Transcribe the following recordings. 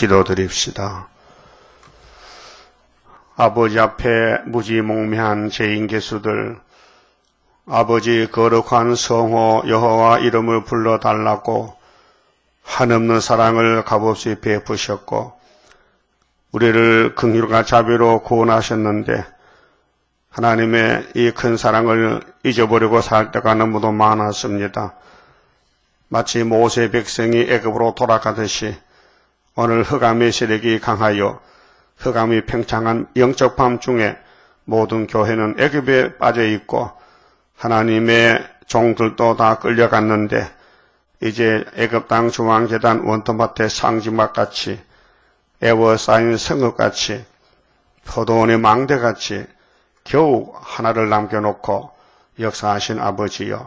기도드립시다. 아버지 앞에 무지몽매한 죄인개수들, 아버지 거룩한 성호 여호와 이름을 불러달라고 한없는 사랑을 값없이 베푸셨고 우리를 긍휼과 자비로 구원하셨는데 하나님의 이 큰 사랑을 잊어버리고 살 때가 너무도 많았습니다. 마치 모세 백성이 애굽으로 돌아가듯이 오늘 흑암의 세력이 강하여 흑암이 팽창한 영적 밤중에 모든 교회는 애굽에 빠져 있고 하나님의 종들도 다 끌려갔는데 이제 애굽 땅 중앙재단 원터밭의 상징막같이 에워싸인 성읍같이 포도원의 망대같이 겨우 하나를 남겨놓고 역사하신 아버지여,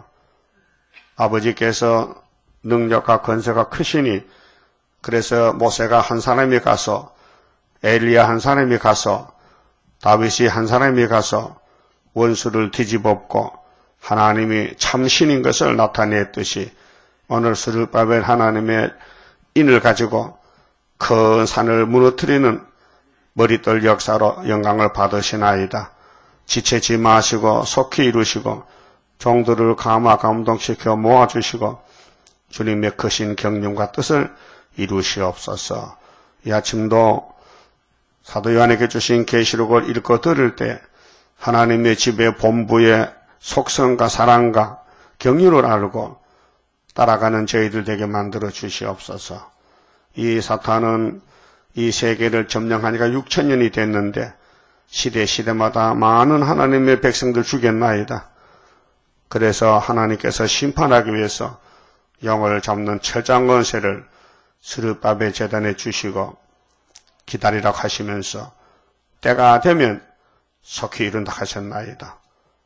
아버지께서 능력과 권세가 크시니 그래서 모세가 한 사람이 가서 엘리야 한 사람이 가서 다윗이 한 사람이 가서 원수를 뒤집었고 하나님이 참신인 것을 나타냈듯이 오늘 스룹바벨 하나님의 인을 가지고 큰 산을 무너뜨리는 머릿돌 역사로 영광을 받으시나이다. 지체지 마시고 속히 이루시고 종들을 감동시켜 모아주시고 주님의 크신 경륜과 뜻을 이루시옵소서. 이 아침도 사도 요한에게 주신 계시록을 읽고 들을 때 하나님의 집의 본부의 속성과 사랑과 경륜을 알고 따라가는 저희들 되게 만들어 주시옵소서. 이 사탄은 이 세계를 점령하니까 6,000년이 됐는데 시대마다 많은 하나님의 백성들 죽였나이다. 그래서 하나님께서 심판하기 위해서 영을 잡는 철장 권세를 스룹바벨 제단에 주시고 기다리라고 하시면서 때가 되면 속히 이룬다 하셨나이다.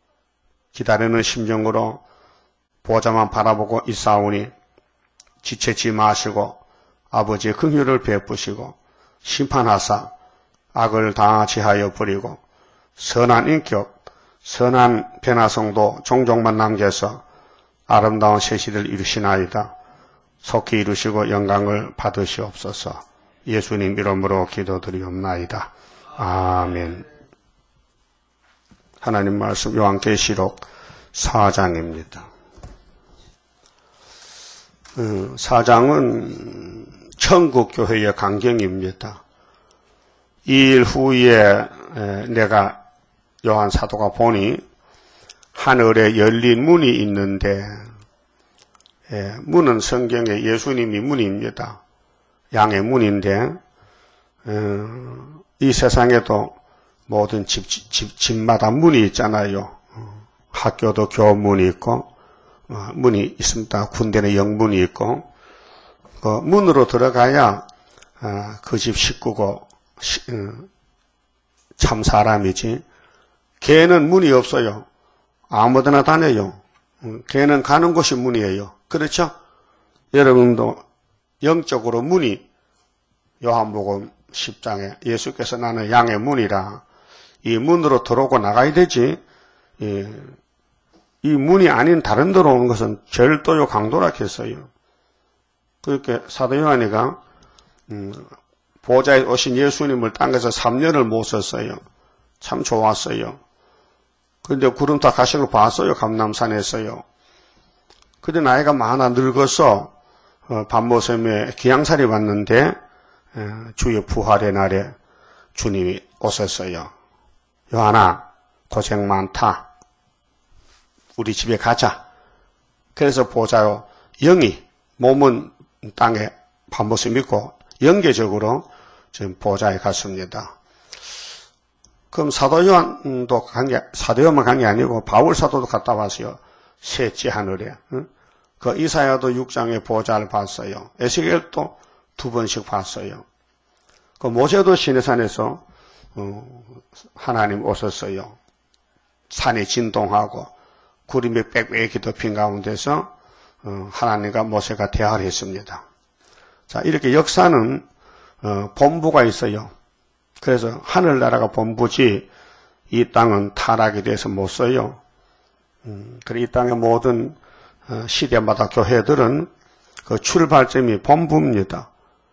기다리는 심정으로 보좌만 바라보고 있사오니 지체지 마시고 아버지의 긍휼을 베푸시고 심판하사 악을 다 지하여 버리고 선한 인격, 선한 변화성도 종족만 남겨서 아름다운 새 시대를 이루시나이다. 속히 이루시고 영광을 받으시옵소서. 예수님 이름으로 기도드리옵나이다. 아멘. 하나님 말씀 요한계시록 4장입니다. 4장은 천국교회의 강경입니다. 2일 후에 내가 요한 사도가 보니 하늘에 열린 문이 있는데 문은 성경에 예수님이 문입니다. 양의 문인데 이 세상에도 모든 집마다 문이 있잖아요. 학교도 교문이 있고 문이 있습니다. 군대는 영문이 있고 그 문으로 들어가야 그 집 식구고 참 사람이지. 걔는 문이 없어요. 아무데나 다녀요. 걔는 가는 곳이 문이에요. 그렇죠? 여러분도 영적으로 문이 요한복음 10장에 예수께서 나는 양의 문이라 이 문으로 들어오고 나가야 되지. 이 문이 아닌 다른 데로 오는 것은 절도요 강도라 했어요. 그렇게 사도 요한이가 보좌에 오신 예수님을 땅에서 3년을 못 썼어요. 참 좋았어요. 그런데 구름타 가시는 걸 봤어요. 감람산에서요. 그런데 나이가 많아 늙어서 밤모섬에 기양살이 왔는데 주의 부활의 날에 주님이 오셨어요. 요한아 고생 많다. 우리 집에 가자. 그래서 보자요. 영이 몸은 땅에 밤모습 있고 영계적으로 지금 보좌에 갔습니다. 그럼 사도 요한도 사도 요한만 간 게 아니고 바울 사도도 갔다 왔어요. 셋째 하늘에. 그 이사야도 6장의 보좌를 봤어요. 에스겔도 2번씩 봤어요. 그 모세도 시내산에서 하나님 오셨어요. 산이 진동하고 구름이 빽빽히 덮인 가운데서 하나님과 모세가 대화를 했습니다. 자, 이렇게 역사는 본부가 있어요. 그래서 하늘나라가 본부지 이 땅은 타락이 돼서 못 써요. 그래 이 땅의 모든 시대마다 교회들은 그 출발점이 본부입니다.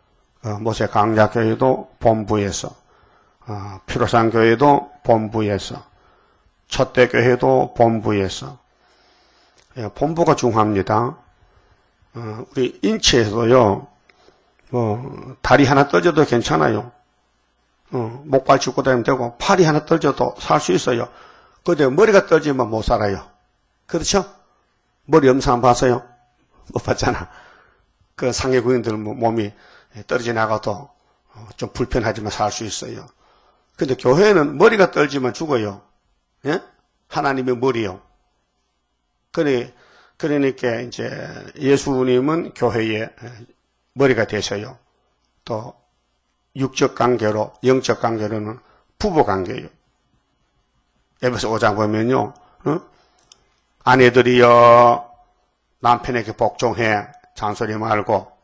모세 강약교회도 본부에서, 피로산교회도 본부에서, 첫대교회도 본부에서, 본부가 중요합니다. 우리 인체에서도요, 다리 하나 떨어져도 괜찮아요. 목발 짚고 다니면 되고, 팔이 하나 떨어져도 살 수 있어요. 근데 머리가 떨어지면 못 살아요. 그렇죠? 머리 염소 안 봤어요? 못 봤잖아. 그 상해구인들 몸이 떨어져 나가도 좀 불편하지만 살 수 있어요. 근데 교회는 머리가 떨어지면 죽어요. 예? 하나님의 머리요. 그러니까 이제 예수님은 교회의 머리가 되셔요. 또 육적 관계로, 영적 관계로는 부부 관계예요. 에베소 5장 보면요, 아내들이여 남편에게 복종해, 잔소리 말고,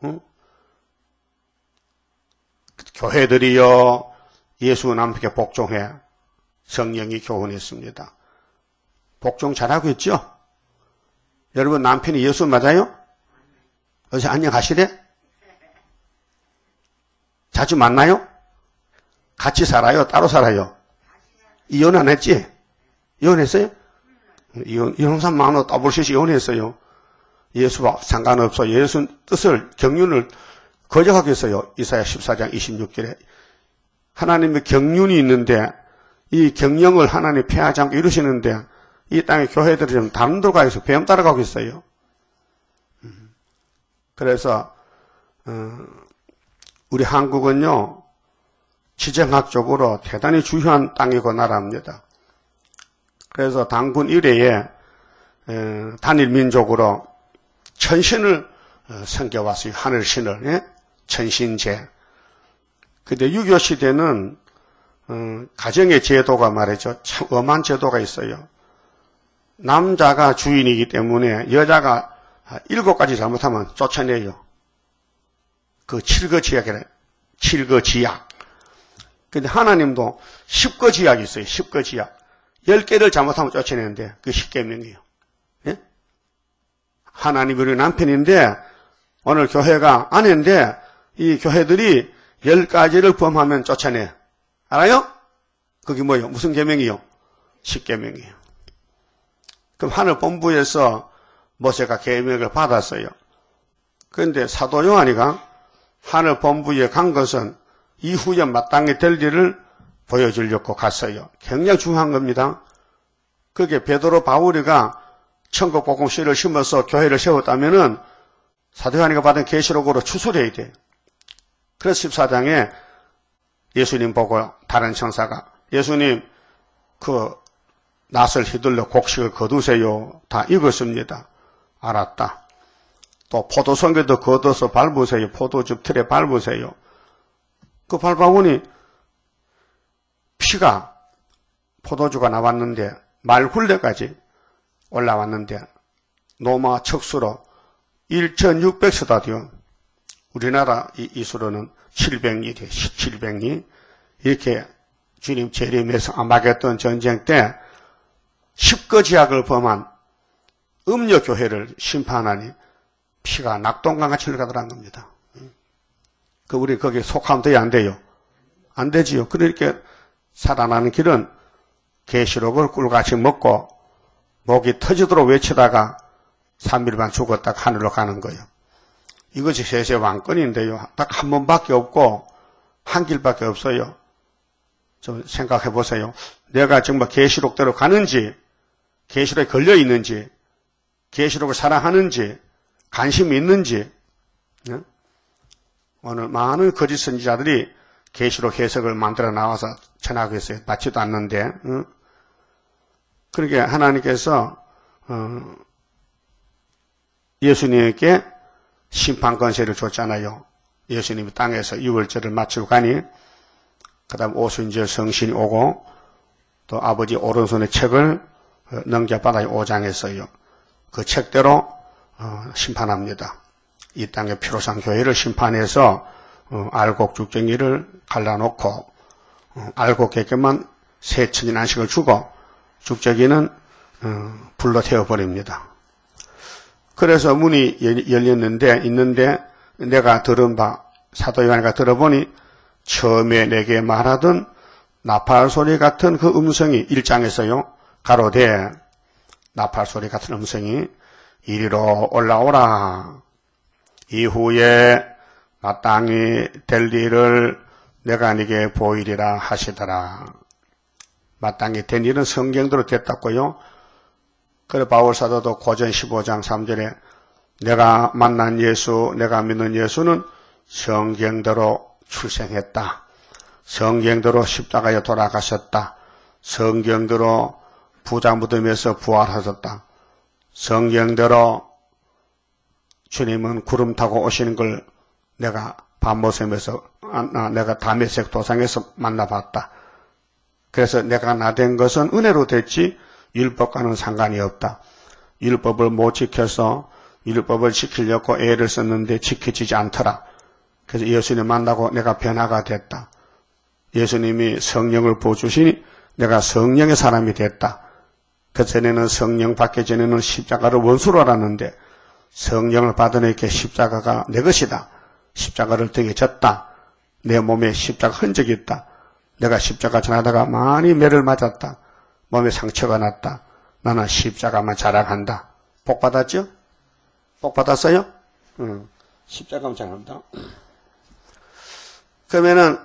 교회들이여 예수 남편에게 복종해, 성령이 교훈했습니다. 복종 잘하고 있죠? 여러분 남편이 예수 맞아요? 어제 안녕하시래? 자주 만나요? 같이 살아요? 따로 살아요? 이혼 안 했지? 이혼했어요? 이혼산 많아 더블셋이 이혼했어요. 예수와 상관없어. 예수 뜻을, 경륜을 거역하겠어요. 이사야 14장 26절에. 하나님의 경륜이 있는데 이 경영을 하나님 폐하지 않고 이루시는데 이 땅의 교회들이 좀 다른 데로 가서 배움 따라가고 있어요. 그래서 우리 한국은요, 지정학적으로 대단히 중요한 땅이고 나라입니다. 그래서 당군 이래에 단일 민족으로 천신을 섬겨왔어요. 하늘신을. 예? 천신제. 근데 6.25 시대는 가정의 제도가 말이죠. 참 엄한 제도가 있어요. 남자가 주인이기 때문에 여자가 7가지 잘못하면 쫓아내요. 그 7거지약이래. 7거지약. 근데 하나님도 10거지약이 있어요. 10거지약. 10개를 잘못하면 쫓아내는데 그게 10계명이에요. 예? 하나님이 우리 남편인데 오늘 교회가 아내인데 이 교회들이 10가지를 범하면 쫓아내. 알아요? 그게 뭐예요? 무슨 계명이요? 10계명이에요. 그럼 하늘 본부에서 모세가 계명을 받았어요. 그런데 사도 요한이가 하늘 본부에 간 것은 이후에 마땅히 될 일을 보여주려고 갔어요. 굉장히 중요한 겁니다. 그게 베드로 바울이가 천국 복음 씨를 심어서 교회를 세웠다면은 사도 요한이가 받은 계시록으로 추수해야 돼. 그래서 14장에 예수님 보고 다른 천사가 예수님 그 낫을 휘둘러 곡식을 거두세요. 다 익었습니다. 알았다. 또 포도송개도 걷어서 밟으세요. 포도즙 틀에 밟으세요. 그 밟아보니 피가 포도주가 나왔는데 말굴레까지 올라왔는데 노마 척수로 1600스타디온 우리나라 이 수로는 700리 돼. 700리 이렇게 주님 재림에서 아마겟돈 전쟁 때 10거지약을 범한 음녀교회를 심판하니 피가 낙동강같이 흘러가더라는 겁니다. 그 우리 거기에 속하면 돼요? 안 돼요? 안 되지요. 그러니까 살아나는 길은 계시록을 꿀같이 먹고 목이 터지도록 외치다가 3일 반 죽었다가 하늘로 가는 거예요. 이것이 세세 왕권인데요. 딱 한 번밖에 없고 한 길밖에 없어요. 좀 생각해 보세요. 내가 정말 계시록대로 가는지, 계시록에 걸려 있는지, 계시록을 사랑하는지, 관심이 있는지. 오늘 많은 거짓 선지자들이 계시록 해석을 만들어 나와서 전하고 있어요. 맞지도 않는데. 그러니까 하나님께서 예수님에게 심판 권세를 줬잖아요. 예수님이 땅에서 유월절을 마치고 가니 그 다음 오순절 성신이 오고 또 아버지 오른손에 책을 넘겨받아요. 5장에서요. 그 책대로 심판합니다. 이 땅의 피로상 교회를 심판해서 알곡 죽정이를 갈라놓고 알곡에게만 세천인 안식을 주고 죽정이는 불로 태워버립니다. 그래서 문이 열렸는데 있는데 내가 들은 바 사도 요한이가 들어보니 처음에 내게 말하던 나팔 소리 같은 그 음성이 1장에서요. 가로되 나팔 소리 같은 음성이 이리로 올라오라. 이후에 마땅히 될 일을 내가 네게 보이리라 하시더라. 마땅히 된 일은 성경대로 됐다고요. 그래 바울 사도도 고전 15장 3절에 내가 만난 예수, 내가 믿는 예수는 성경대로 출생했다. 성경대로 십자가에 돌아가셨다. 성경대로 부자 무덤에서 부활하셨다. 성경대로 주님은 구름 타고 오시는 걸 내가 밤모섬에서 내가 다메섹 도상에서 만나봤다. 그래서 내가 나 된 것은 은혜로 됐지 율법과는 상관이 없다. 율법을 못 지켜서 율법을 지키려고 애를 썼는데 지켜지지 않더라. 그래서 예수님 만나고 내가 변화가 됐다. 예수님이 성령을 부어주시니 내가 성령의 사람이 됐다. 그 전에는 성령 받기 전에는 십자가를 원수로 알았는데 성령을 받으니까 십자가가 내 것이다. 십자가를 등에 졌다. 내 몸에 십자가 흔적이 있다. 내가 십자가 지나다가 많이 매를 맞았다. 몸에 상처가 났다. 나는 십자가만 자랑한다. 복 받았죠? 복 받았어요? 응. 십자가만 자랑한다. 그러면은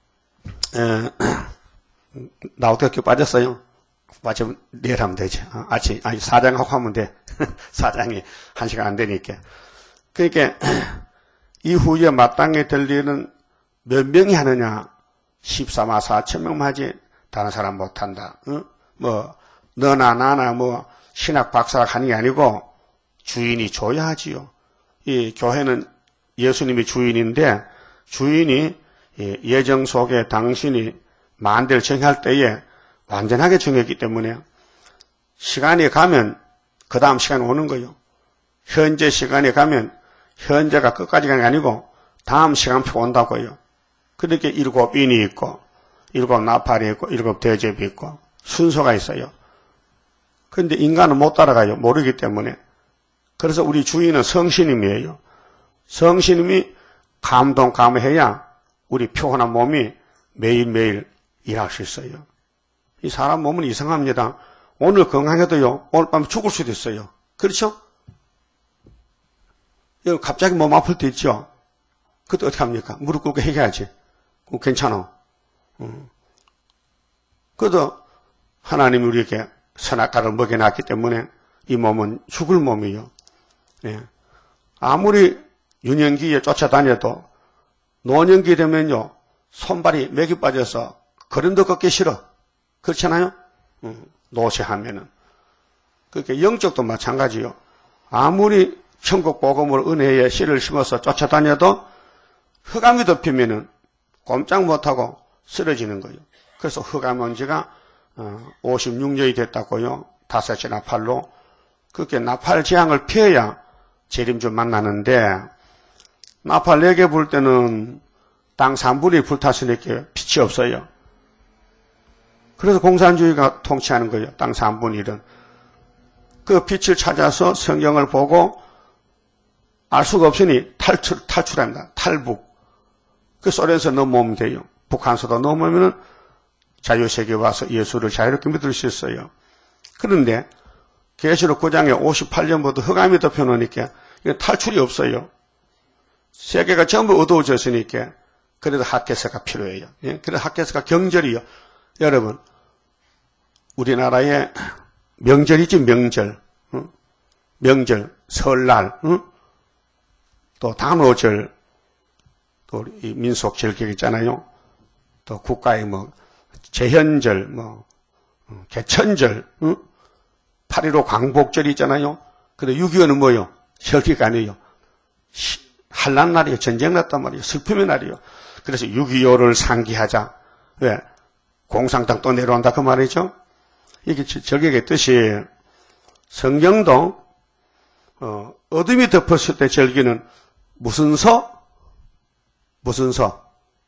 나 어떻게 빠졌어요? 빠지면 내일 하면 되지. 아니 4장하고 하면 돼. 4장이 1시간 안 되니까. 그러니까 이후에 마땅히 될 일은 몇 명이 하느냐? 14만 4천 명만 하지 다른 사람 못한다. 뭐 너나 나나 뭐 신학 박사가 하는 게 아니고 주인이 줘야 하지요. 이 교회는 예수님이 주인인데 주인이 예정 속에 당신이 만대를 정할 때에 완전하게 정했기 때문에 시간이 가면 그 다음 시간이 오는 거예요. 현재 시간이 가면 현재가 끝까지 가는 게 아니고 다음 시간표 온다고요. 그렇게 7인이 있고 7 나팔이 있고 7 대접이 있고 순서가 있어요. 그런데 인간은 못 따라가요. 모르기 때문에. 그래서 우리 주인은 성신님이에요. 성신님이 감동감해야 우리 피곤한 몸이 매일매일 일할 수 있어요. 이 사람 몸은 이상합니다. 오늘 건강해도요. 오늘 밤에 죽을 수도 있어요. 그렇죠? 갑자기 몸 아플 때 있죠. 그때 어떻게 합니까? 무릎 꿇고 해결하지. 괜찮아. 그래도 하나님이 우리에게 선악과를 먹여놨기 때문에 이 몸은 죽을 몸이에요. 예. 아무리 유년기에 쫓아다녀도 노년기 되면요. 손발이 맥이 빠져서 걸음도 걷기 싫어. 그렇잖아요? 노쇠하면은. 그러니까 영적도 마찬가지요. 아무리 천국 복음을 은혜에 씨를 심어서 쫓아다녀도 흑암이 덮이면은 꼼짝 못하고 쓰러지는 거예요. 그래서 흑암 온 지가 56년이 됐다고요. 5째 나팔로. 그렇게 나팔 재앙을 피해야 재림주 만나는데 나팔 4개 불 때는 땅 3분이 불탔으니까 빛이 없어요. 그래서 공산주의가 통치하는 거예요. 땅 3분의 1은. 그 빛을 찾아서 성경을 보고 알 수가 없으니 탈출합니다. 탈북. 그 소련에서 넘어오면 돼요. 북한서도 넘어오면은 자유세계에 와서 예수를 자유롭게 믿을 수 있어요. 그런데 계시록 9장에 58년부터 흑암이 덮여놓으니까 탈출이 없어요. 세계가 전부 어두워졌으니까 그래도 학개서가 필요해요. 예? 그래서 학개서가 경절이요. 여러분 우리나라에 명절이지 명절. 명절, 설날, 또 단오절, 또 이 민속 절기 있잖아요. 또 국가의 뭐 제현절, 개천절, 8.15 광복절이 있잖아요. 근데 6.25는 뭐요? 절기가 아니에요. 한란 날이에요. 전쟁 났단 말이에요. 슬픔의 날이에요. 그래서 6.25를 상기하자. 왜? 공산당 또 내려온다 그 말이죠. 이게 절기의 뜻이 성경도 어둠이 덮었을 때 절기는 무슨 서? 무슨 서?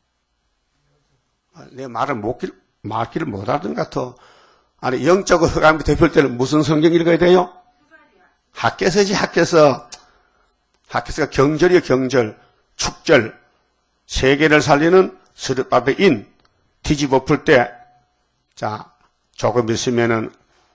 내 말을 말귀를 못하던 것 같아. 아니 영적으로 흑암이 덮일 때는 무슨 성경 읽어야 돼요? 학개서지 학개서. 학개서가 경절이에요. 경절, 축절. 세계를 살리는 스룹바벨 인 뒤집어 풀 때, 자, 조금 있으면은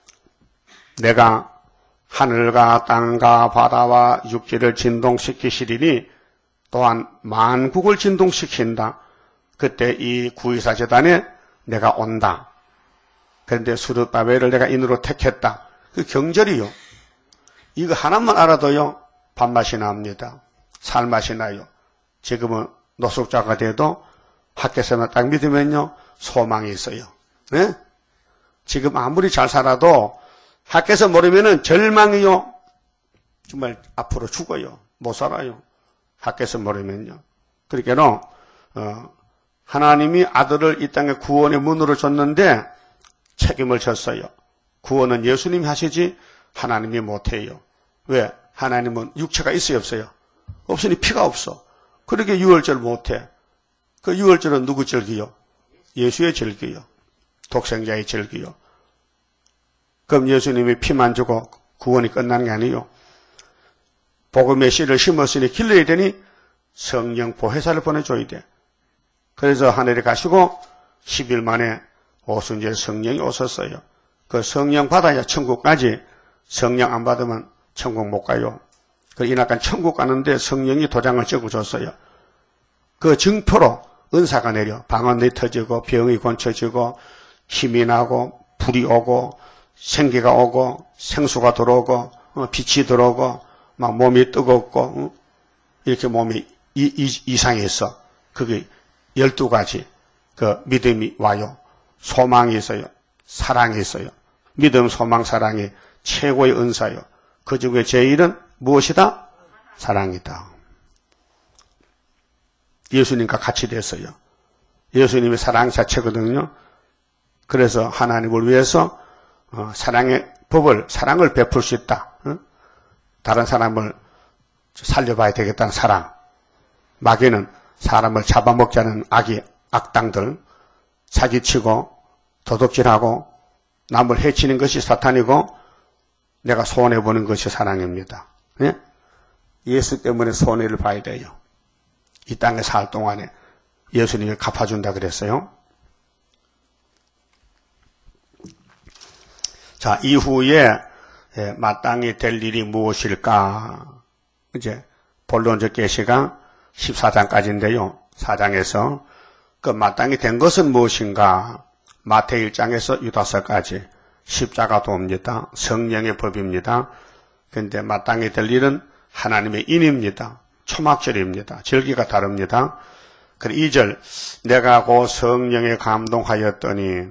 내가 하늘과 땅과 바다와 육지를 진동시키시리니 또한 만국을 진동시킨다. 그때 이 구의사 재단에 내가 온다. 그런데 스룹바벨을 내가 인으로 택했다. 그 경절이요. 이거 하나만 알아도요, 밥맛이 납니다. 살맛이 나요. 지금은 노숙자가 돼도 학교에서만 딱 믿으면요, 소망이 있어요. 네? 지금 아무리 잘 살아도 학교에서 모르면은 절망이요. 정말 앞으로 죽어요. 못 살아요. 학교에서 모르면요. 그러니까는, 하나님이 아들을 이 땅에 구원의 문으로 줬는데 책임을 졌어요. 구원은 예수님이 하시지 하나님이 못해요. 왜? 하나님은 육체가 있어요, 없어요? 없으니 피가 없어. 그렇게 유월절 못해. 그 유월절은 누구 절기요? 예수의 절기요. 독생자의 절기요. 그럼 예수님이 피만 주고 구원이 끝난 게 아니에요. 복음의 씨를 심었으니 길러야 되니 성령 보혜사를 보내줘야 돼. 그래서 하늘에 가시고 10일 만에 오순절 성령이 오셨어요. 그 성령 받아야 천국 가지. 성령 안 받으면 천국 못 가요. 그 이낙간 천국 가는데 성령이 도장을 찍어줬어요. 그 증표로 은사가 내려 방언이 터지고 병이 고쳐지고 힘이 나고 불이 오고 생기가 오고 생수가 들어오고 빛이 들어오고 막 몸이 뜨겁고 이렇게 몸이 이상해서 그게 12가지 그 믿음이 와요. 소망이 있어요. 사랑이 있어요. 믿음, 소망, 사랑이 최고의 은사요. 그 중에 제일은 무엇이다? 사랑이다. 예수님과 같이 됐어요. 예수님이 사랑 자체거든요. 그래서 하나님을 위해서 사랑의 법을, 사랑을 베풀 수 있다. 다른 사람을 살려봐야 되겠다는 사랑. 마귀는 사람을 잡아먹자는 악당들, 사기치고 도둑질하고 남을 해치는 것이 사탄이고 내가 손해보는 것이 사랑입니다. 예? 예수 때문에 손해를 봐야 돼요. 이 땅에 살 동안에 예수님이 갚아준다 그랬어요. 자, 이후에 마땅히 될 일이 무엇일까? 이제 본론적 계시가 14장까지인데요. 4장에서 그 마땅히 된 것은 무엇인가? 마태 1장에서 유다서까지 십자가도 옵니다. 성령의 법입니다. 그런데 마땅히 될 일은 하나님의 인입니다. 초막절입니다. 절기가 다릅니다. 그리고 2절 내가 곧 성령에 감동하였더니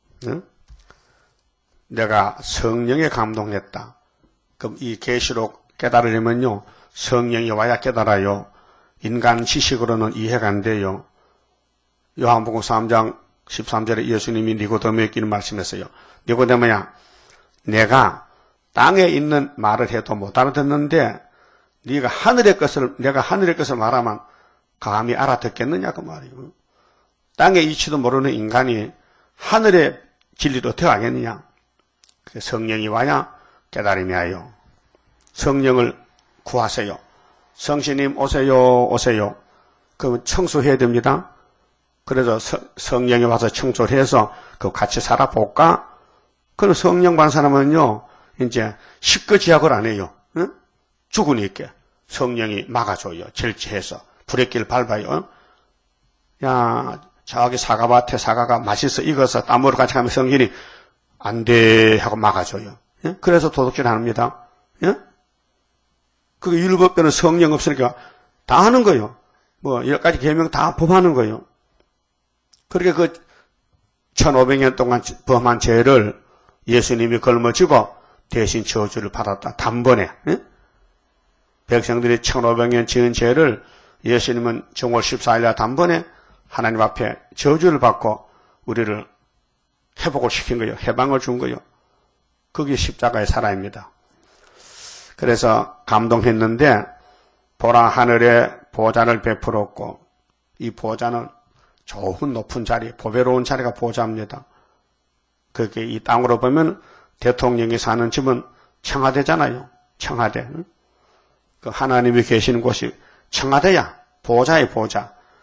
내가 성령에 감동했다. 그럼 이 계시록 깨달으려면요. 성령이 와야 깨달아요. 인간 지식으로는 이해가 안 돼요. 요한복음 3장 13절에 예수님이 니고데모에게 말씀했어요. 니고데모야, 내가 땅에 있는 말을 해도 못 알아듣는데 네가 내가 하늘의 것을 말하면 감히 알아듣겠느냐 그 말이에요. 땅의 이치도 모르는 인간이 하늘의 진리를 어떻게 알겠느냐. 성령이 와야 깨달음이 와요. 성령을 구하세요. 성신님 오세요. 그러면 청소해야 됩니다. 그래서 성령이 와서 청소를 해서 그 같이 살아볼까? 그럼 성령 받은 사람은요, 이제 십거지약을 안 해요. 응? 죽으니까 성령이 막아줘요. 절제해서 브레이크를 밟아요. 야, 저기 사과밭에 사과가 맛있어 익어서 땀으로 같이 가면 성신이 안 돼 하고 막아줘요. 예? 그래서 도둑질 합니다. 예? 그 율법대로 성령 없으니까 다 하는 거예요. 뭐 10가지 계명 다 범하는 거예요. 그렇게 그 1500년 동안 범한 죄를 예수님이 걸머지고 대신 저주를 받았다. 단번에. 예? 백성들이 1500년 지은 죄를 예수님은 정월 14일날 단번에 하나님 앞에 저주를 받고 우리를 회복을 시킨 거예요. 해방을 준 거예요. 그게 십자가의 사랑입니다. 그래서 감동했는데 보라 하늘에 보좌를 베풀었고 이 보좌는 좋은 높은 자리, 보배로운 자리가 보좌입니다. 그게 이 땅으로 보면 대통령이 사는 집은 청와대잖아요. 청와대. 그 하나님이 계시는 곳이 청와대야. 보좌의 보좌.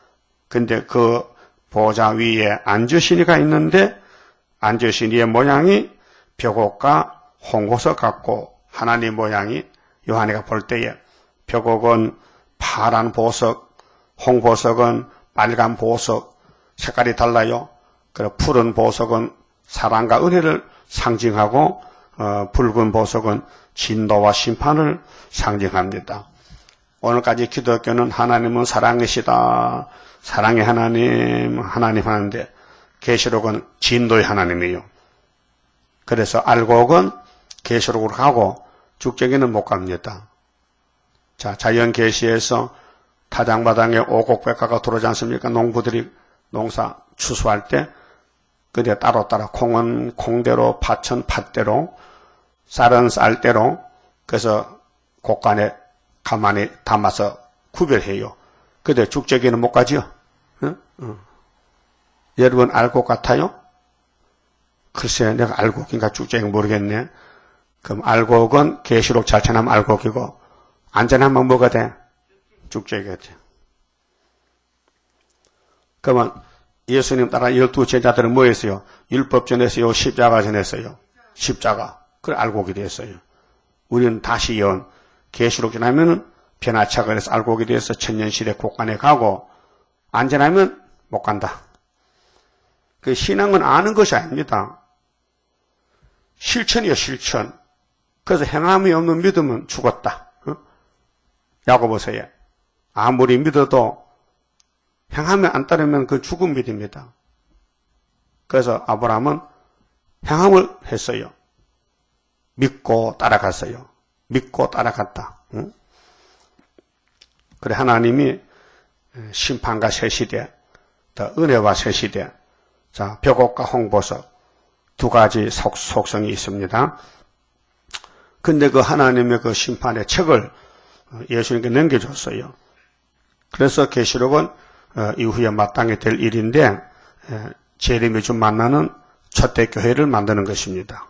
근데 그 보좌 위에 앉으신 이가 있는데 앉으신 이의 모양이 벽옥과 홍보석 같고 하나님 모양이 요한이가 볼 때에 벽옥은 파란 보석, 홍보석은 빨간 보석, 색깔이 달라요. 그리고 푸른 보석은 사랑과 은혜를 상징하고 붉은 보석은 진노와 심판을 상징합니다. 오늘까지 기독교는 하나님은 사랑이시다. 사랑의 하나님 하는데 계시록은 진노의 하나님이에요. 그래서 알곡은 계시록으로 가고 죽정이는 못 갑니다. 자, 자연 계시에서 타장마당에 오곡백과가 들어오지 않습니까? 농부들이 농사 추수할 때 그때 따로 콩은 콩대로, 팥은 팥대로, 쌀은 쌀대로, 그래서 곡간에 가만히 담아서 구별해요. 근데 죽정이는 못 가지요? 응? 여러분 알곡 같아요? 글쎄 내가 알곡인가 죽정이 모르겠네. 그럼 알곡은 계시록 잘쳐나면 알곡이고 안전하면 뭐가 돼? 죽정이가 돼. 그러면 예수님 따라 12제자들은 뭐 했어요? 율법 전했어요? 십자가 전했어요? 십자가. 그래 알곡이 됐어요. 우리는 다시 연 계시록 지나면은 변화착을 해서 알곡이 돼서 천년시대 곳간에 가고 안전하면 못 간다. 그 신앙은 아는 것이 아닙니다. 실천이요, 실천. 그래서 행함이 없는 믿음은 죽었다. 야고보서에 아무리 믿어도 행함이 안 따르면 그 죽은 믿음입니다. 그래서 아브라함은 행함을 했어요. 믿고 따라갔어요. 믿고 따라갔다. 그래 하나님이 심판과 새 시대, 더 은혜와 새 시대, 자 벽옥과 홍보석 두 가지 속성이 있습니다. 근데 그 하나님의 그 심판의 책을 예수님께 넘겨줬어요. 그래서 계시록은 이후에 마땅히 될 일인데 재림이 좀 만나는 첫대 교회를 만드는 것입니다.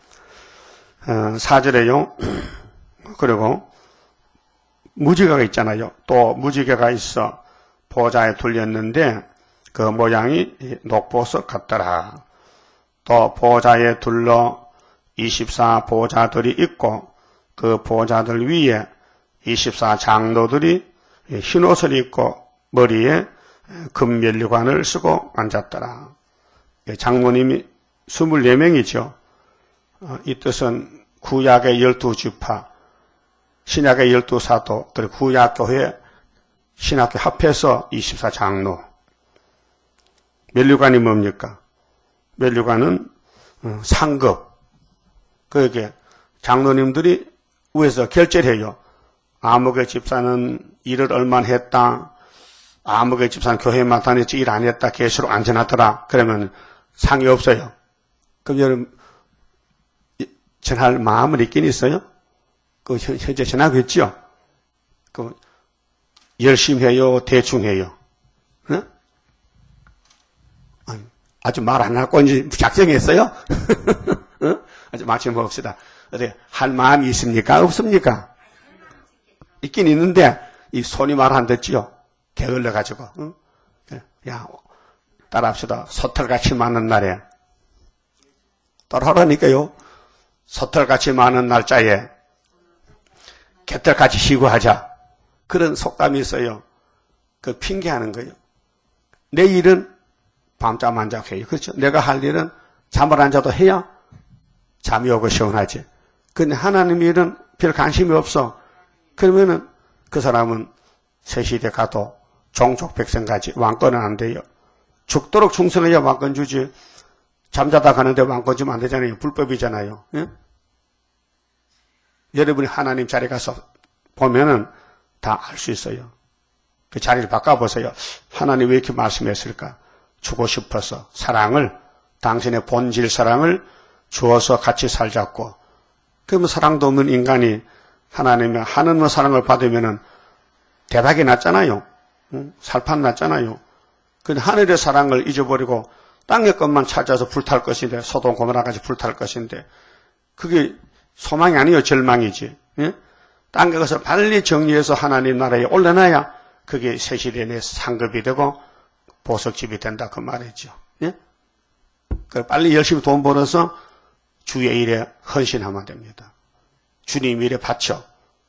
4절에요. 그리고 무지개가 있잖아요. 또 무지개가 있어 보좌에 둘렸는데 그 모양이 녹보석 같더라. 또 보좌에 둘러 24 보좌들이 있고 그 보좌들 위에 24 장로들이 흰옷을 입고 머리에 금면류관을 쓰고 앉았더라. 장로님이 24명이죠. 이 뜻은 구약의 12지파, 신약의 12사도, 그리고 구약교회, 신학교 합해서 24 장로. 면류관이 뭡니까? 면류관은 상급. 그게 장로님들이 위에서 결제를 해요. 아무개 집사는 일을 얼마나 했다. 아무개 집사는 교회만 다녔지 일 안 했다. 계시록 안전하더라. 그러면 상이 없어요. 그럼 여러분 전할 마음은 있긴 있어요? 그 현재 전하고 있죠? 그 열심히 해요? 대충 해요? 응? 아주 말 안 하고 이제 작정했어요? 응? 아주 마침 봅시다. 어떻게 할 마음이 있습니까? 없습니까? 있긴 있는데 이 손이 말 안 듣지요? 게을러 가지고. 응? 야 따라합시다. 서털같이 많은 날에 따라하라니까요. 서털같이 많은 날짜에 개털같이 쉬고 하자. 그런 속담이 있어요. 그 핑계하는 거예요. 내 일은 밤잠 안 자고 해요. 그렇죠? 내가 할 일은 잠을 안 자도 해야 잠이 오고 시원하지. 근데 하나님 일은 별 관심이 없어. 그러면은 그 사람은 새시대 가도 종족 백성까지 왕권은 안 돼요. 죽도록 충성해야 왕권 주지. 잠자다 가는데 왕권 주면 안 되잖아요. 불법이잖아요. 예? 여러분이 하나님 자리에 가서 보면은 다 알 수 있어요. 그 자리를 바꿔보세요. 하나님 왜 이렇게 말씀했을까? 주고 싶어서 사랑을, 당신의 본질 사랑을 주어서 같이 살자고. 그러면 사랑도 없는 인간이 하나님의 하늘의 사랑을 받으면은 대박이 났잖아요. 살판 났잖아요. 근데 하늘의 사랑을 잊어버리고 땅의 것만 찾아서 불탈 것인데, 소돔 고모라같이 불탈 것인데, 그게 소망이 아니에요. 절망이지. 예? 땅의 것을 빨리 정리해서 하나님 나라에 올려놔야 그게 새 시대의 상급이 되고 보석집이 된다 그 말이죠. 예? 그래 빨리 열심히 돈 벌어서 주의 일에 헌신하면 됩니다. 주님 일에 바쳐.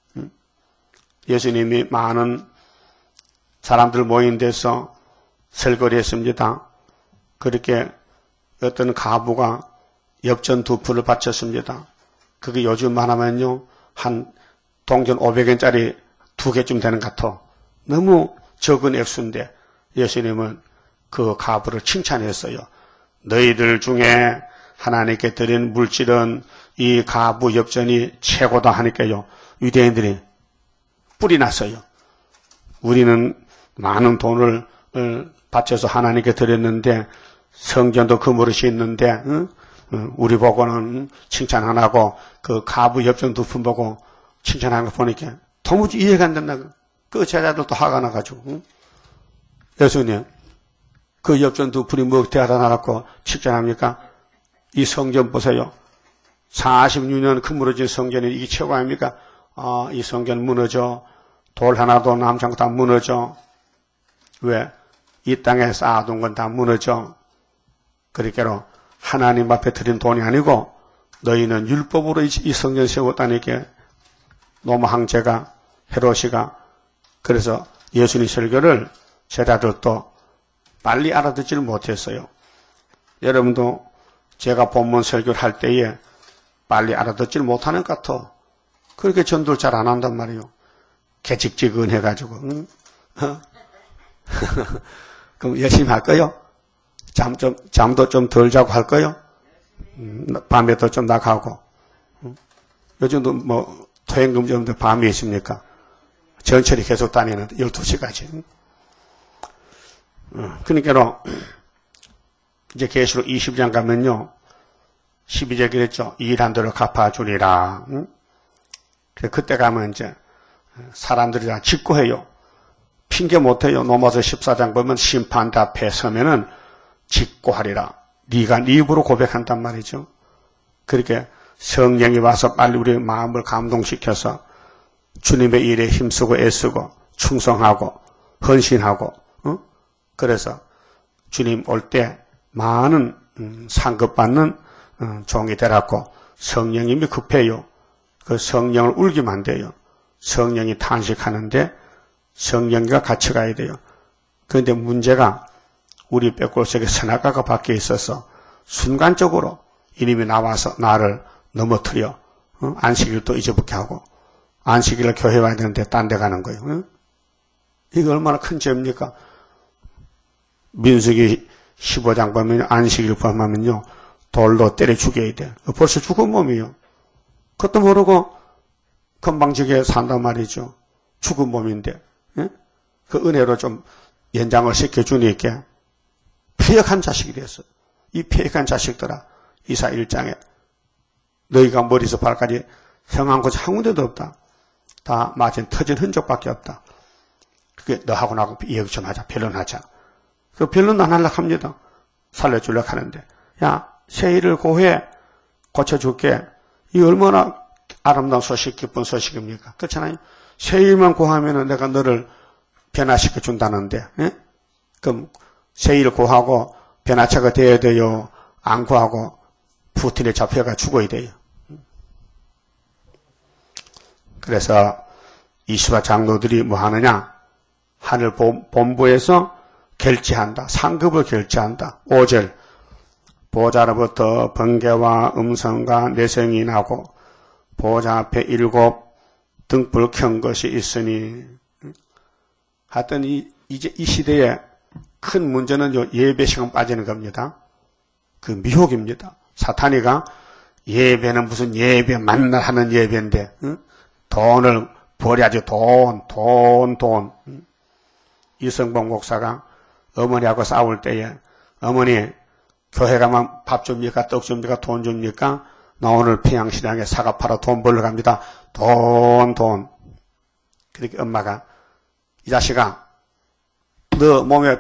예수님이 많은 사람들 모인 데서 설거리 했습니다. 그렇게 어떤 가부가 엽전 2푼을 바쳤습니다. 그게 요즘만 하면요, 한 동전 500원짜리 2개쯤 되는 것 같아. 너무 적은 액수인데 예수님은 그 가부를 칭찬했어요. 너희들 중에 하나님께 드린 물질은 이 가부 엽전이 최고다 하니까요. 유대인들이 뿔이 났어요. 우리는 많은 돈을 바쳐서 하나님께 드렸는데 성전도 그 버릇이 있는데 우리 보고는 칭찬 안 하고 그 가부 엽전 2푼 보고 칭찬하는 거 보니까 도무지 이해가 안 된다. 그 제자들도 화가 나가지고 예수님 그 엽전 2푼이 뭐 대하다 나갖고 칭찬합니까? 이 성전 보세요. 46년 그물어진 성전이 이게 최고 아닙니까? 이 성전 무너져. 돌 하나도 남지 않고 다 무너져. 왜? 이 땅에 쌓아둔 건 다 무너져. 그러니까 하나님 앞에 드린 돈이 아니고 너희는 율법으로 이 성전 세웠다니까 노마 황제가 헤롯이가 그래서 예수님 설교를 제자들도 빨리 알아듣지를 못했어요. 여러분도 제가 본문 설교를 할 때에 빨리 알아듣지를 못하는 것 같아. 그렇게 전도를 잘 안 한단 말이에요. 개직지근해가지고. 응? 그럼 열심히 할 거요? 잠도 좀 덜 자고 할 거요? 밤에도 좀 나가고. 요즘도 뭐 토행금지인데 밤에 있습니까? 전철이 계속 다니는데 12시까지. 그러니까 이제 계시록 20장 가면요. 12절 그랬죠. 일한 대로 갚아주리라. 그때 가면 이제 사람들이 다 직고해요. 핑계 못해요. 로마서 14장 보면 심판대 앞에 서면은 직고하리라. 네가 네 입으로 고백한단 말이죠. 그렇게 성령이 와서 빨리 우리의 마음을 감동시켜서 주님의 일에 힘쓰고 애쓰고 충성하고 헌신하고 그래서 주님 올 때 많은 상급받는 종이 되라고 성령님이 급해요. 그 성령을 울기만 안 돼요. 성령이 탄식하는데 성령과 같이 가야 돼요. 그런데 문제가 우리 뼈골 속에 선악과가 박혀 있어서 순간적으로 이놈이 나와서 나를 넘어뜨려 안식일을 또 잊어먹게 하고 안식일을 교회 와야 되는데 딴 데 가는 거예요. 이게 얼마나 큰 죄입니까? 민수기 15장 보면 안식일 범하면요 돌로 때려 죽여야 돼. 벌써 죽은 몸이에요. 그것도 모르고 건방지게 산단 말이죠. 죽은 몸인데 그 은혜로 좀 연장을 시켜주니까 폐역한 자식이 됐어요. 이 폐역한 자식들아 이사 1장에 너희가 머리에서 발까지 형한 곳이 한 군데도 없다. 다 맞은 터진 흔적밖에 없다. 그게 너하고 나하고 이야기 좀 하자. 변론하자. 그 변론 안 하려고 합니다. 살려주려고 하는데 야 세일을 고해 고쳐줄게. 이 얼마나 아름다운 소식 기쁜 소식입니까? 그렇잖아요. 세일만 고하면은 내가 너를 변화시켜 준다는데 그럼 세일 고하고 변화차가 돼야 돼요. 안 고하고 푸틴에 잡혀가 죽어야 돼요. 그래서 이스라 장로들이 뭐 하느냐? 하늘 본부에서 결제한다. 상급을 결제한다. 5절 보좌로부터 번개와 음성과 내성이 나고 보좌 앞에 7 등불 켠 것이 있으니 하여튼 이제 이 시대에 큰 문제는 예배 시간 빠지는 겁니다. 그 미혹입니다. 사탄이가 예배는 무슨 예배 만날 하는 예배인데 돈을 버려야지 돈. 이성봉 목사가 어머니하고 싸울 때에 어머니 교회 가면 밥 줍니까? 떡 줍니까? 돈 줍니까? 나 오늘 평양시장에 사과 팔아 돈 벌러 갑니다. 돈. 그렇게 엄마가 이 자식아 너 몸에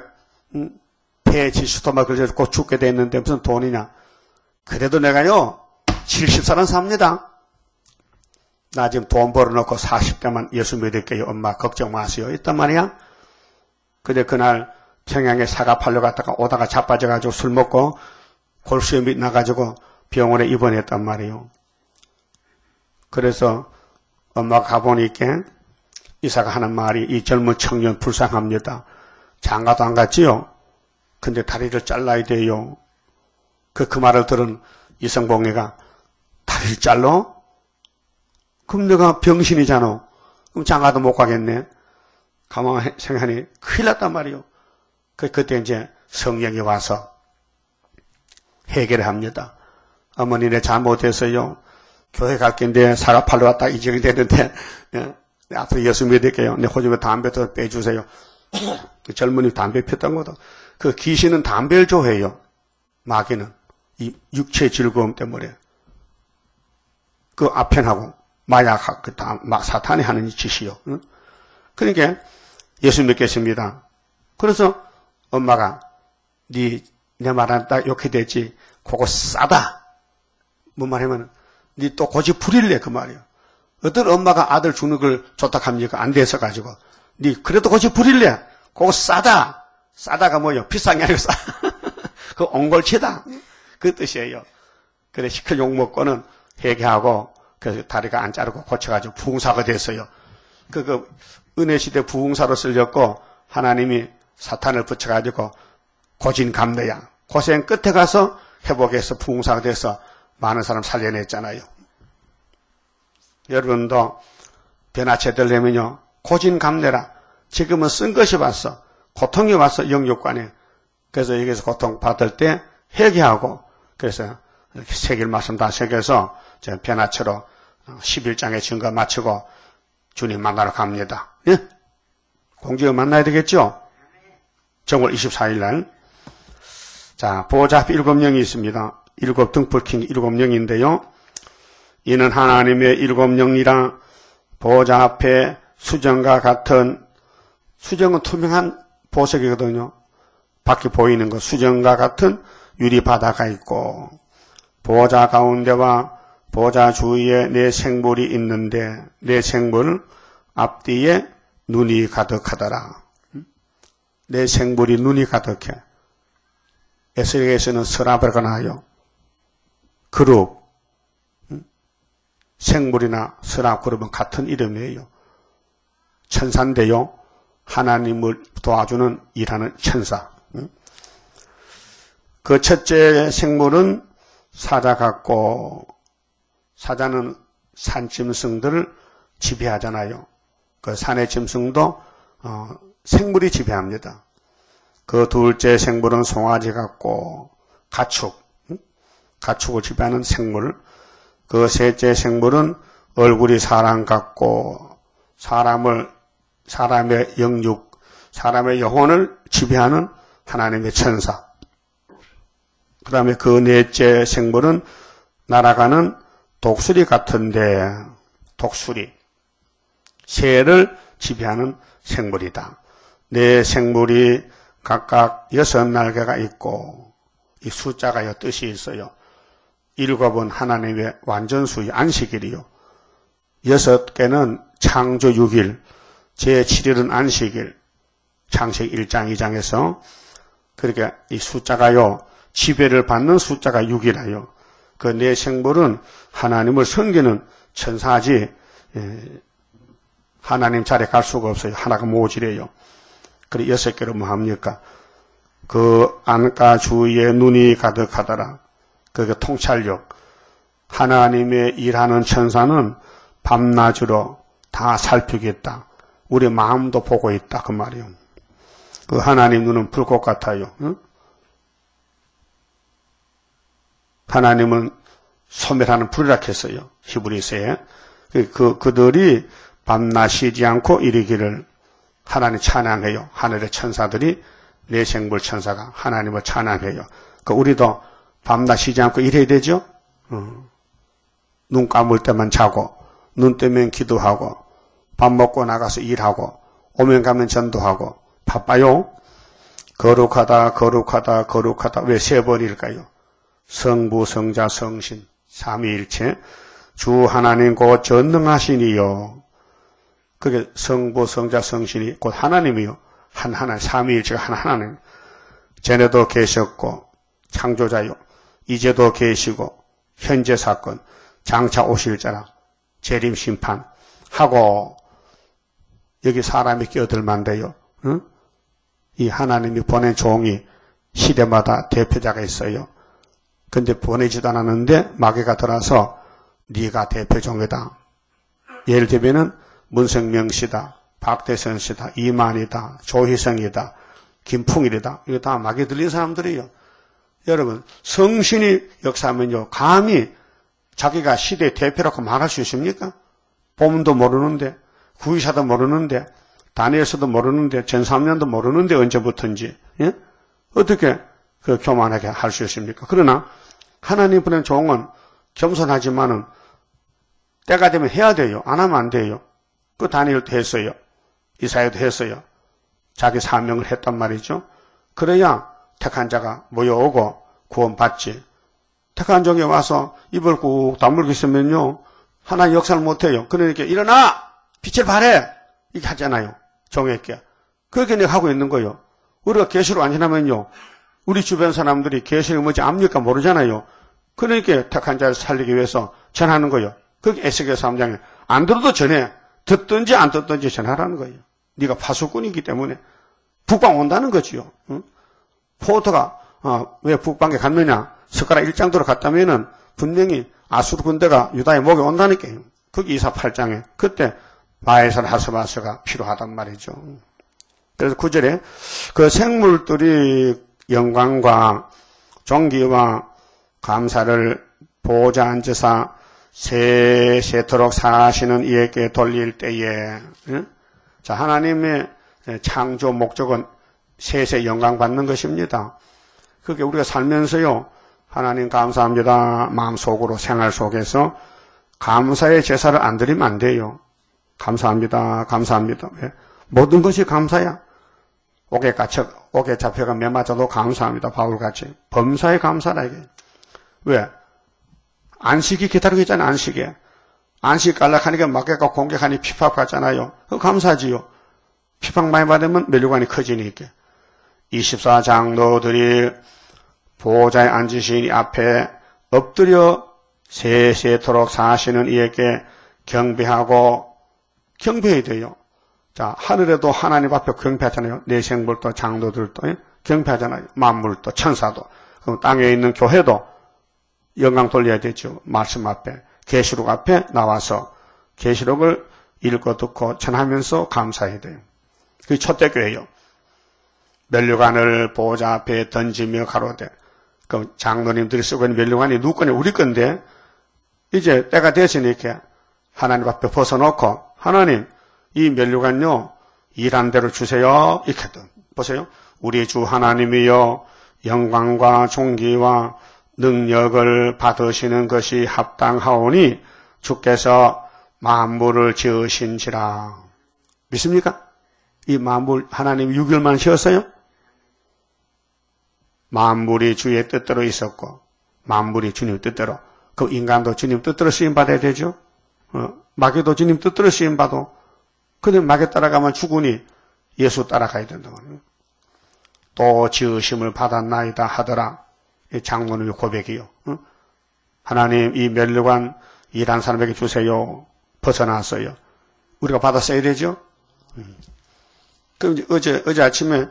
폐지수토마 걸려서 곧 죽게 됐는데 무슨 돈이냐? 그래도 내가요 70살은 삽니다. 나 지금 돈 벌어놓고 40대만 예수 믿을게요. 엄마 걱정 마세요. 있단 말이야. 근데 그날 평양에 사과 팔러 갔다가 오다가 자빠져가지고 술 먹고 골수염이 나가지고 병원에 입원했단 말이에요. 그래서 엄마가 가보니까 이사가 하는 말이 이 젊은 청년 불쌍합니다. 장가도 안 갔지요? 근데 다리를 잘라야 돼요. 그 말을 들은 이성봉이가 다리를 잘라? 그럼 내가 병신이잖아. 그럼 장가도 못 가겠네. 가만히 생각하니 큰일 났단 말이요. 그때 이제 성령이 와서 해결을 합니다. 어머니 내 잘못했어요. 교회 갈 건데 사과 팔러 왔다 이정이 되는데 앞으로 예수 믿을게요. 내 호주에 담배 더 빼주세요. 그 젊은이 담배 폈던 거다. 그 귀신은 담배를 좋아해요. 마귀는 이 육체의 즐거움 때문에 그 아편하고 마약하고 그 사탄이 하는 짓이요. 그러니까 예수 믿겠습니다. 그래서 엄마가 내 말은 딱 욕해 됐지. 그거 싸다. 뭔 말하면 니 또 고집 부릴래 그 말이요. 어떤 엄마가 아들 주는 걸 좋다 합니까? 안 돼서 가지고 니 그래도 고집 부릴래. 그거 싸다. 싸다가 뭐요? 비싼 게 아니고 싸. 그 옹골치다. 그 뜻이에요. 그래 시큰 욕 먹고는 회개하고 그래서 다리가 안 자르고 고쳐가지고 부흥사가 됐어요. 그 은혜 시대 부흥사로 쓸렸고 하나님이 사탄을 붙여가지고 고진감래야 고생 끝에 가서 회복해서 부흥사가 돼서 많은 사람 살려냈잖아요. 여러분도 변화체 되려면요 고진감래라. 지금은 쓴 것이 왔어. 고통이 왔어 영육관에. 그래서 여기서 고통 받을 때 회개하고 그래서 이렇게 새길 말씀 다 새겨서 변화체로 11장의 증거 마치고 주님 만나러 갑니다. 예? 공주가 만나야 되겠죠? 정월 24일 날. 자, 보호자 앞에 7명이 있습니다. 7 등불 킨 7명인데요. 이는 하나님의 7명이라 보호자 앞에 수정과 같은 수정은 투명한 보석이거든요. 밖에 보이는 것 수정과 같은 유리바다가 있고 보호자 가운데와 보호자 주위에 내 생물이 있는데 내 생물 앞뒤에 눈이 가득하더라. 내 생물이 눈이 가득해. 에스겔에서는 서랍이라고 나와요. 그룹, 생물이나 서랍 그룹은 같은 이름이에요. 천사인데요. 하나님을 도와주는 일하는 천사. 그 첫째 생물은 사자 같고 사자는 산짐승들을 지배하잖아요. 그 산의 짐승도 생물이 지배합니다. 그 둘째 생물은 송아지 같고 가축을 지배하는 생물. 그 셋째 생물은 얼굴이 사람 같고 사람의 영육, 사람의 영혼을 지배하는 하나님의 천사. 그 다음에 그 넷째 생물은 날아가는 독수리 같은데 독수리, 새를 지배하는 생물이다. 네 생물이 각각 6날개가 있고 이 숫자가 뜻이 있어요. 7은 하나님의 완전수의 안식일이요. 6개는 창조 6일, 제7일은 안식일, 창세기 1장 2장에서 그렇게 이 숫자가요. 지배를 받는 숫자가 6이라요. 그 네 생물은 하나님을 섬기는 천사지 하나님 자리에 갈 수가 없어요. 하나가 모질해요. 그래 6개로 뭐 합니까? 그 안가 주위에 눈이 가득하더라. 그게 통찰력. 하나님의 일하는 천사는 밤낮으로 다 살피겠다. 우리 마음도 보고 있다 그 말이에요. 그 하나님 눈은 불꽃 같아요. 응? 하나님은 소멸하는 불이라 했어요. 히브리서에. 그들이 밤낮 쉬지 않고 이르기를 하나님 찬양해요. 하늘의 천사들이 내 생물 천사가 하나님을 찬양해요. 우리도 밤낮 쉬지 않고 일해야 되죠? 눈 감을 때만 자고, 눈 뜨면 기도하고, 밥 먹고 나가서 일하고, 오면 가면 전도하고, 바빠요? 거룩하다, 거룩하다, 거룩하다. 왜 3번일까요? 성부, 성자, 성신, 삼위일체, 주 하나님 곧 전능하시니요. 그게 성부, 성자, 성신이 곧 하나님이요. 하나님, 삼위일체가 하나님. 전에도 계셨고 창조자요. 이제도 계시고 현재 사건, 장차 오실 자라, 재림 심판 하고 여기 사람이 끼어들만돼요. 응? 이 하나님이 보낸 종이 시대마다 대표자가 있어요. 근데 보내지도 않았는데 마귀가 들어서 네가 대표종이다. 예를 들면은 문성명 씨다, 박대선 씨다, 이만희다, 조희성이다, 김풍일이다. 이거 다 마귀 들린 사람들이에요. 여러분, 성신이 역사하면요, 감히 자기가 시대의 대표라고 말할 수 있습니까? 보문도 모르는데, 구의사도 모르는데, 다니엘서도 모르는데, 전삼년도 모르는데 언제부터인지, 예? 어떻게 그 교만하게 할 수 있습니까? 그러나 하나님 보낸 종은 겸손하지만은 때가 되면 해야 돼요. 안 하면 안 돼요. 그 다니엘도 했어요. 이사야도 했어요. 자기 사명을 했단 말이죠. 그래야 택한 자가 모여오고 구원받지. 택한 종에 와서 입을 꾹 다물고 있으면요, 하나님 역사를 못해요. 그러니까 일어나! 빛을 발해! 이렇게 하잖아요. 종에게. 그렇게 내가 하고 있는 거예요. 우리가 계시로 안 지나면요, 우리 주변 사람들이 계시가 뭔지 압니까? 모르잖아요. 그러니까 택한 자를 살리기 위해서 전하는 거예요. 그게 에스겔서 3장에 안 들어도 전해. 듣든지 안 듣든지 전하라는 거예요. 네가 파수꾼이기 때문에 북방 온다는 거지요. 응? 포도가 왜 북방에 갔느냐? 스가랴 1장도로 갔다면은 분명히 아수르 군대가 유다의 목에 온다니까요. 거기 이사 8장에 그때 바에살 하스바스가 필요하단 말이죠. 그래서 9절에 그 생물들이 영광과 존귀와 감사를 보좌 앉으사 세세토록 사시는 이에게 돌릴 때에, 자, 하나님의 창조 목적은 세세 영광 받는 것입니다. 그게 우리가 살면서요, 하나님 감사합니다 마음속으로 생활 속에서 감사의 제사를 안 드리면 안 돼요. 감사합니다, 감사합니다. 왜? 모든 것이 감사야. 옥에 잡혀가 매 맞아도 감사합니다. 바울같이. 범사에 감사라 이게. 왜? 안식이 기다리고 있잖아요. 안식에. 안식 갈락하니까 마귀가 공격하니 피팍 받잖아요. 그거 감사지요. 피팍 많이 받으면 면류관이 커지니까. 24장로들이 보호자에 앉으신 이 앞에 엎드려 세세토록 사시는 이에게 경배하고 경배해야 돼요. 자, 하늘에도 하나님 앞에 경배하잖아요. 내생물도 장로들도 경배하잖아요. 만물도 천사도. 그럼 땅에 있는 교회도 영광 돌려야 되죠. 말씀 앞에, 계시록 앞에 나와서 계시록을 읽고 듣고 전하면서 감사해야 돼요. 그게 초대교회예요. 면류관을 보호자 앞에 던지며 가로되, 그 장로님들이 쓰고 있는 면류관이 누구 거냐? 우리 건데 이제 때가 됐으니까 하나님 앞에 벗어놓고 하나님 이 면류관요 일한 대로 주세요. 이렇게 보세요. 우리 주 하나님이여 영광과 존귀와 능력을 받으시는 것이 합당하오니 주께서 만물을 지으신지라. 믿습니까? 이 만물 하나님 6일만 지었어요? 만물이 주의 뜻대로 있었고 만물이 주님 뜻대로, 그 인간도 주님 뜻대로 쓰임받아야 되죠. 마귀도 주님 뜻대로 쓰임받아. 근데 마귀 따라가면 죽으니 예수 따라가야 된다고. 또 지으심을 받았나이다 하더라. 장로님의 고백이요. 하나님 이 면류관 일한 사람에게 주세요. 벗어났어요. 우리가 받아 써야 되죠. 그럼 어제 아침에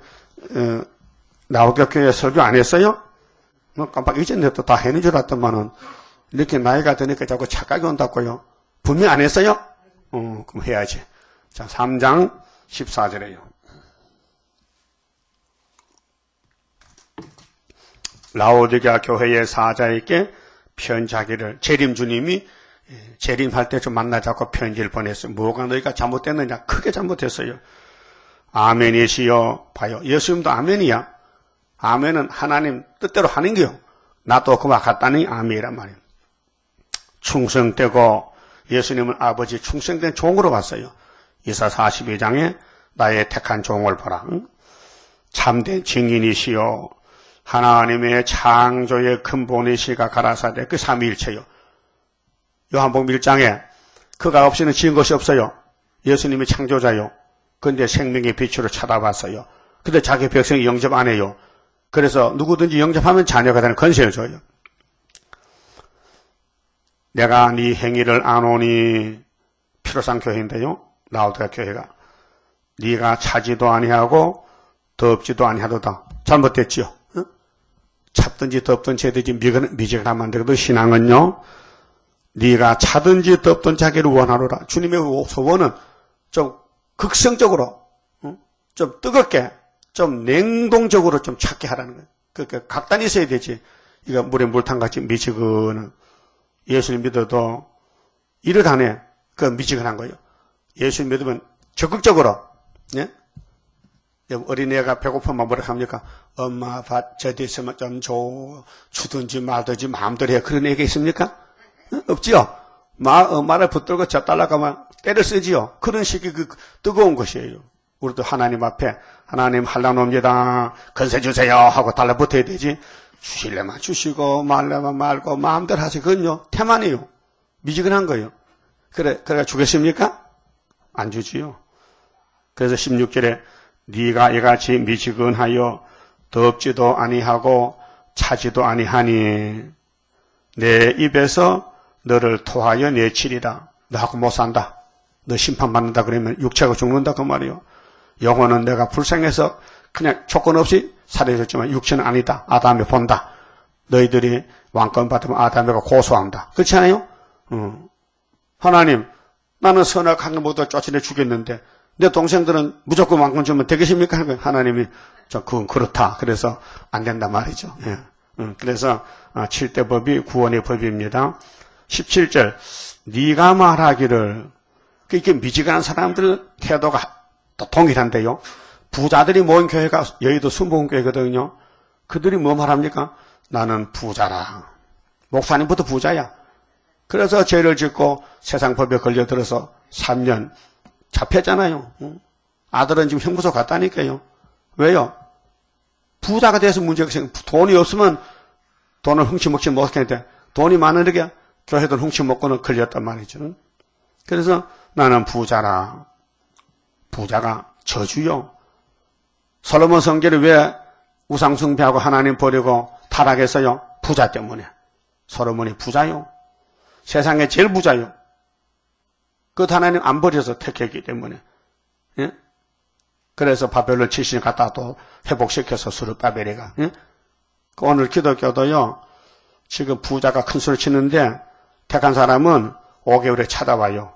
나우교회 설교 안 했어요? 깜빡 이전에 또 다 해는 줄 알았더만은 이렇게 나이가 드니까 자꾸 착각이 온다고요. 분명 안 했어요? 그럼 해야지. 자, 3장 14절에요. 라오디게아 교회의 사자에게 편지하기를, 재림 주님이 재림할 때 좀 만나자고 편지를 보냈어요. 뭐가 너희가 잘못됐느냐? 크게 잘못했어요. 아멘이시여. 봐요. 예수님도 아멘이야. 아멘은 하나님 뜻대로 하는 거요. 나도 그와 같다니 아멘이란 말이에요. 충성되고 예수님은 아버지 충성된 종으로 봤어요. 이사 42장에 나의 택한 종을 보라. 참된 증인이시여. 하나님의 창조의 근본이시가 가라사대. 그 삼위일체요. 요한복음 1장에 그가 없이는 지은 것이 없어요. 예수님이 창조자요. 근데 생명의 빛으로 찾아봤어요. 근데 자기 백성이 영접 안 해요. 그래서 누구든지 영접하면 자녀가 되는 권세를 줘요. 내가 네 행위를 아노니, 피로상 교회인데요. 라오디가 교회가. 네가 차지도 아니하고 덥지도 아니하도다. 잘못됐지요. 응? 찹든지 덥든지 해야되지 미지근하면 안 되거든. 신앙은요. 네가 차든지 덥든지 하기를 원하노라. 주님의 소원은 좀 극성적으로, 좀 뜨겁게, 좀 냉동적으로 좀 찾게 하라는 거예요. 그러니까 각단이 있어야 되지. 이거 물에 물탕같이 미지근은 예수를 믿어도 이를 안에 그 미지근한 거예요. 예수를 믿으면 적극적으로, 예? 어린애가 배고프면 뭐라 합니까? 엄마 밥 저기 있으면 좀 줘. 주든지 말든지 마음대로 해. 그런 애가 있습니까? 없지요? 엄마를 붙들고 저 달라가면 때를 쓰지요. 그런 식의 그 뜨거운 것이에요. 우리도 하나님 앞에 하나님 할라놉니다. 건세 주세요 하고 달라붙어야 되지. 주실래만 주시고 말래만 말고 마음대로 하세요. 그건요 태만이에요. 미지근한 거예요. 그래 주겠습니까? 안 주지요. 그래서 16절에 네가 이같이 미지근하여 덥지도 아니하고 차지도 아니하니 내 입에서 너를 토하여 내치리라. 너하고 못 산다. 너 심판받는다 그러면 육체가 죽는다 그 말이에요. 영혼은 내가 불쌍해서 그냥 조건 없이 살해줬지만 육체는 아니다. 아담이 본다. 너희들이 왕권 받으면 아담이가 고소한다. 그렇지 않아요? 하나님, 나는 선악한 것보다 쫓아내 죽였는데 내 동생들은 무조건 왕권 주면 되겠습니까? 하나님이 그건 그렇다. 그래서 안 된단 말이죠. 예. 그래서 7대 법이 구원의 법입니다. 17절 네가 말하기를 이렇게 미지근한 사람들 태도가 또 동일한데요. 부자들이 모인 교회가 여의도 순복음교회거든요. 그들이 뭐 말합니까? 나는 부자라. 목사님부터 부자야. 그래서 죄를 짓고 세상 법에 걸려들어서 3년 잡혔잖아요. 아들은 지금 형무소 갔다니까요. 왜요? 부자가 돼서 문제가 생겨. 돈이 없으면 돈을 훔치먹지 못하겠는데 돈이 많으니까 교회들 훔치먹고는 걸렸단 말이죠. 그래서 나는 부자라. 부자가 저주요. 솔로몬 성결이 왜 우상숭배하고 하나님 버리고 타락했어요? 부자 때문에. 솔로몬이 부자요. 세상에 제일 부자요. 그것 하나님 안 버려서 택했기 때문에. 예? 그래서 바벨론 70년 갔다 또 회복시켜서 스룹바벨이가. 예? 오늘 기독교도요. 지금 부자가 큰 소리 치는데 택한 사람은 5개월에 찾아와요.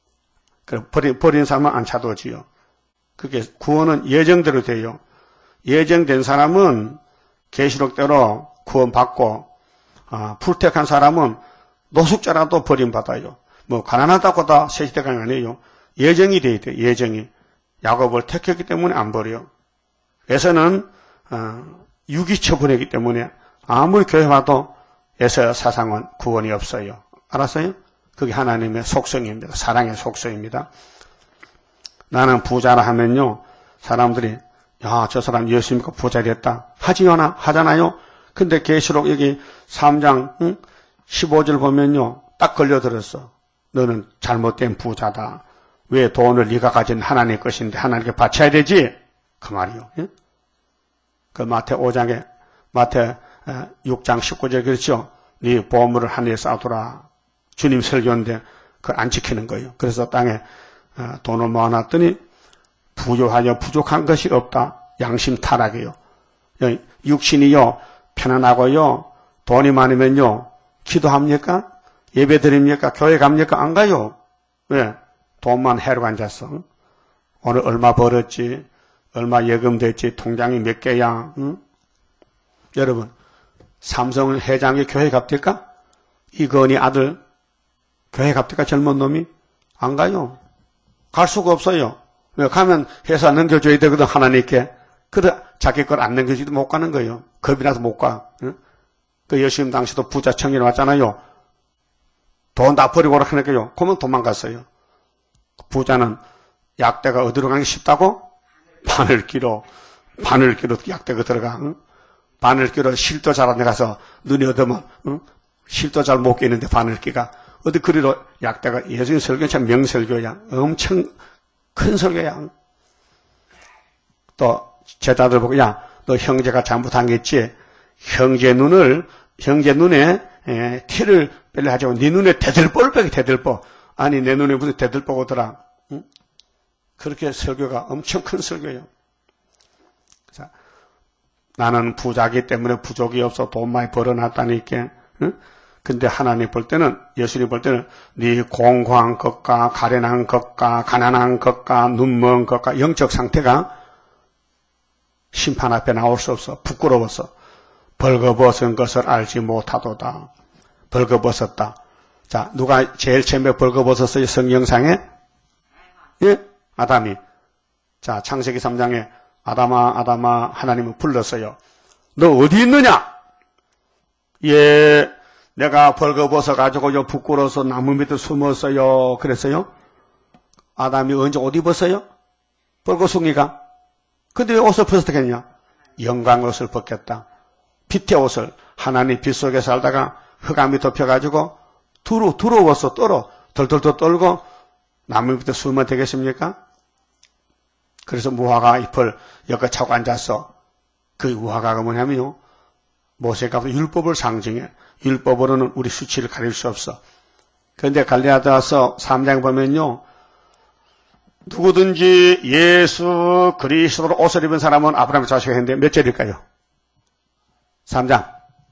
버린 사람은 안 찾아오지요. 그게 구원은 예정대로 돼요. 예정된 사람은 계시록대로 구원받고 불택한 사람은 노숙자라도 버림받아요. 뭐 가난하다고 다 세시대가 아니에요. 예정이 돼야 돼요. 예정이. 야곱을 택했기 때문에 안 버려요. 에서는 유기처분이기 때문에 아무리 교회 와도 에서 사상은 구원이 없어요. 알았어요? 그게 하나님의 속성입니다. 사랑의 속성입니다. 나는 부자라 하면요. 사람들이 야, 저 사람 예수 믿고 부자 됐다. 하잖아요. 근데 계시록 여기 3장 15절 보면요. 딱 걸려들었어. 너는 잘못된 부자다. 왜 돈을 네가 가진 하나님의 것인데 하나님께 바쳐야 되지? 그 말이요. 예? 그 마태 5장에 마태 6장 19절 그렇죠? 네 보물을 하늘에 쌓아두라. 주님 설교인데 그걸 안 지키는 거예요. 그래서 땅에 돈을 모아놨더니 부유하여 부족한 것이 없다. 양심 타락이에요. 육신이요 편안하고요 돈이 많으면요 기도합니까? 예배 드립니까? 교회 갑니까? 안 가요. 왜? 돈만 해로 앉았어. 오늘 얼마 벌었지? 얼마 예금 됐지? 통장이 몇 개야? 응? 여러분 삼성 회장이 교회 갑니까? 이건희 아들 교회 갑니까? 젊은 놈이? 안 가요. 갈 수가 없어요. 왜? 가면 회사 넘겨줘야 되거든 하나님께. 그래 자기 걸 안 넘겨주도 못 가는 거예요. 겁이 나서 못 가. 응? 그 여심 당시도 부자 청년이 왔잖아요. 돈 다 버리고 오라 하니까요. 그러면 도망갔어요. 부자는 약대가 어디로 가기 쉽다고? 바늘기로 약대가 들어가. 응? 바늘기로 실도 잘 안 가서 눈이 어두면 응? 실도 잘 못 끼는데 바늘기가 어디 그리로 약대가 예수님 설교는 참 명설교야. 엄청 큰 설교야. 또 제자들 보고, 야, 너 형제가 잘못한 게 있지? 형제 눈에 티를 빼려 하자고 네 눈에 대들보를 빼게 대들보. 아니 내 눈에 무슨 대들보가 오더라. 응? 그렇게 설교가 엄청 큰 설교예요. 자, 나는 부자기 때문에 부족이 없어 돈 많이 벌어놨다니까. 응? 근데 하나님 볼 때는, 예수님 볼 때는 네 공고한 것과 가련한 것과 가난한 것과 눈먼 것과 영적 상태가 심판 앞에 나올 수 없어. 부끄러워서 벌거벗은 것을 알지 못하도다. 벌거벗었다. 자, 누가 제일 처음에 벌거벗었어요? 성경상에? 예? 아담이. 자, 창세기 3장에 아담아, 아담아, 하나님은 불렀어요. 너 어디 있느냐? 예, 내가 벌거벗어가지고 요 부끄러워서 나무 밑에 숨었어요. 그랬어요? 아담이 언제 옷 입었어요? 벌거숭이가. 근데 왜 옷을 벗었겠냐? 영광 옷을 벗겼다. 빛의 옷을. 하나님 빛 속에 살다가 흑암이 덮여가지고 두려워서 덜덜덜 떨고 나무 밑에 숨으면 되겠습니까? 그래서 무화과 잎을 엮어 차고 앉았어. 그 무화과가 뭐냐면요, 모세가 율법을 상징해. 율법으로는 우리 수치를 가릴 수 없어. 그런데 갈라디아서 3장 보면요, 누구든지 예수 그리스도로 옷을 입은 사람은 아브라함의 자식이 했는데 몇 절일까요? 3장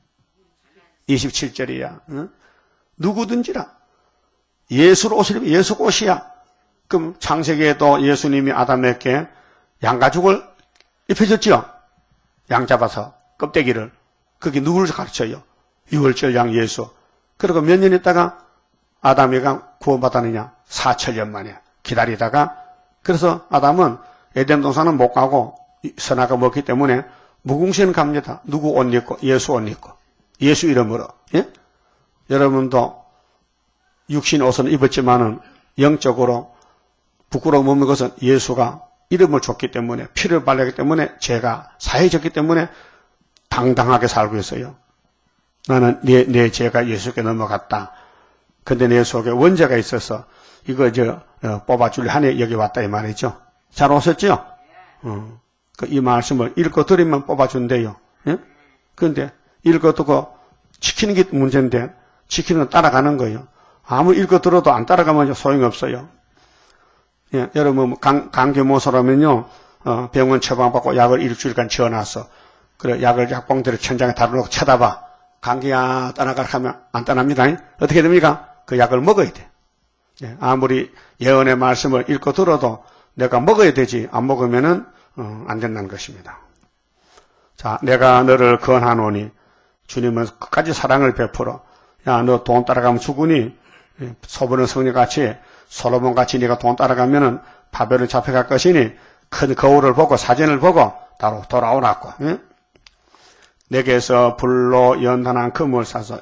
27절이야. 응? 누구든지라. 예수로 옷을 입은 예수 옷이야. 그럼 창세기에도 예수님이 아담에게 양가죽을 입혀줬지요. 양 잡아서 껍데기를. 그게 누구를 가르쳐요? 유월절 양 예수. 그리고 몇 년 있다가 아담이가 구원받았느냐? 4천년 만에 기다리다가. 그래서 아담은 에덴 동산은 못 가고 선악과 먹기 때문에 무궁시는 갑니다. 누구 옷 입고? 예수 옷 입고. 예수 이름으로. 예? 여러분도 육신 옷은 입었지만은 영적으로 부끄러움 없는 것은 예수가 이름을 줬기 때문에, 피를 발랐기 때문에, 죄가 사해졌기 때문에 당당하게 살고 있어요. 나는 내 죄가 예수께 넘어갔다. 근데 내 속에 원죄가 있어서 이거 뽑아줄래 하니 여기 왔다 이 말이죠. 잘 오셨죠? 이 말씀을 읽고 들으면 뽑아준대요. 예? 그런데 읽고 듣고 지키는 게 문제인데 지키는 건 따라가는 거예요. 아무 읽고 들어도 안 따라가면 소용이 없어요. 예, 여러분 감기 모서라면요, 병원 처방받고 약을 일주일간 지어놨어. 그래 약을 약봉대로 천장에 달아놓고 쳐다봐. 감기야 떠나가라 하면 안 떠납니다. 어떻게 됩니까? 그 약을 먹어야 돼. 예, 아무리 예언의 말씀을 읽고 들어도 내가 먹어야 되지 안 먹으면은 안 된다는 것입니다. 자, 내가 너를 권하노니, 주님은 끝까지 사랑을 베풀어. 야, 너 돈 따라가면 죽으니? 소부는 성녀같이 솔로몬같이 네가 돈 따라가면은 바벨론 잡혀갈 것이니 큰 거울을 보고 사진을 보고 따로 돌아오라고. 예? 내게서 불로 연단한 금을 사서.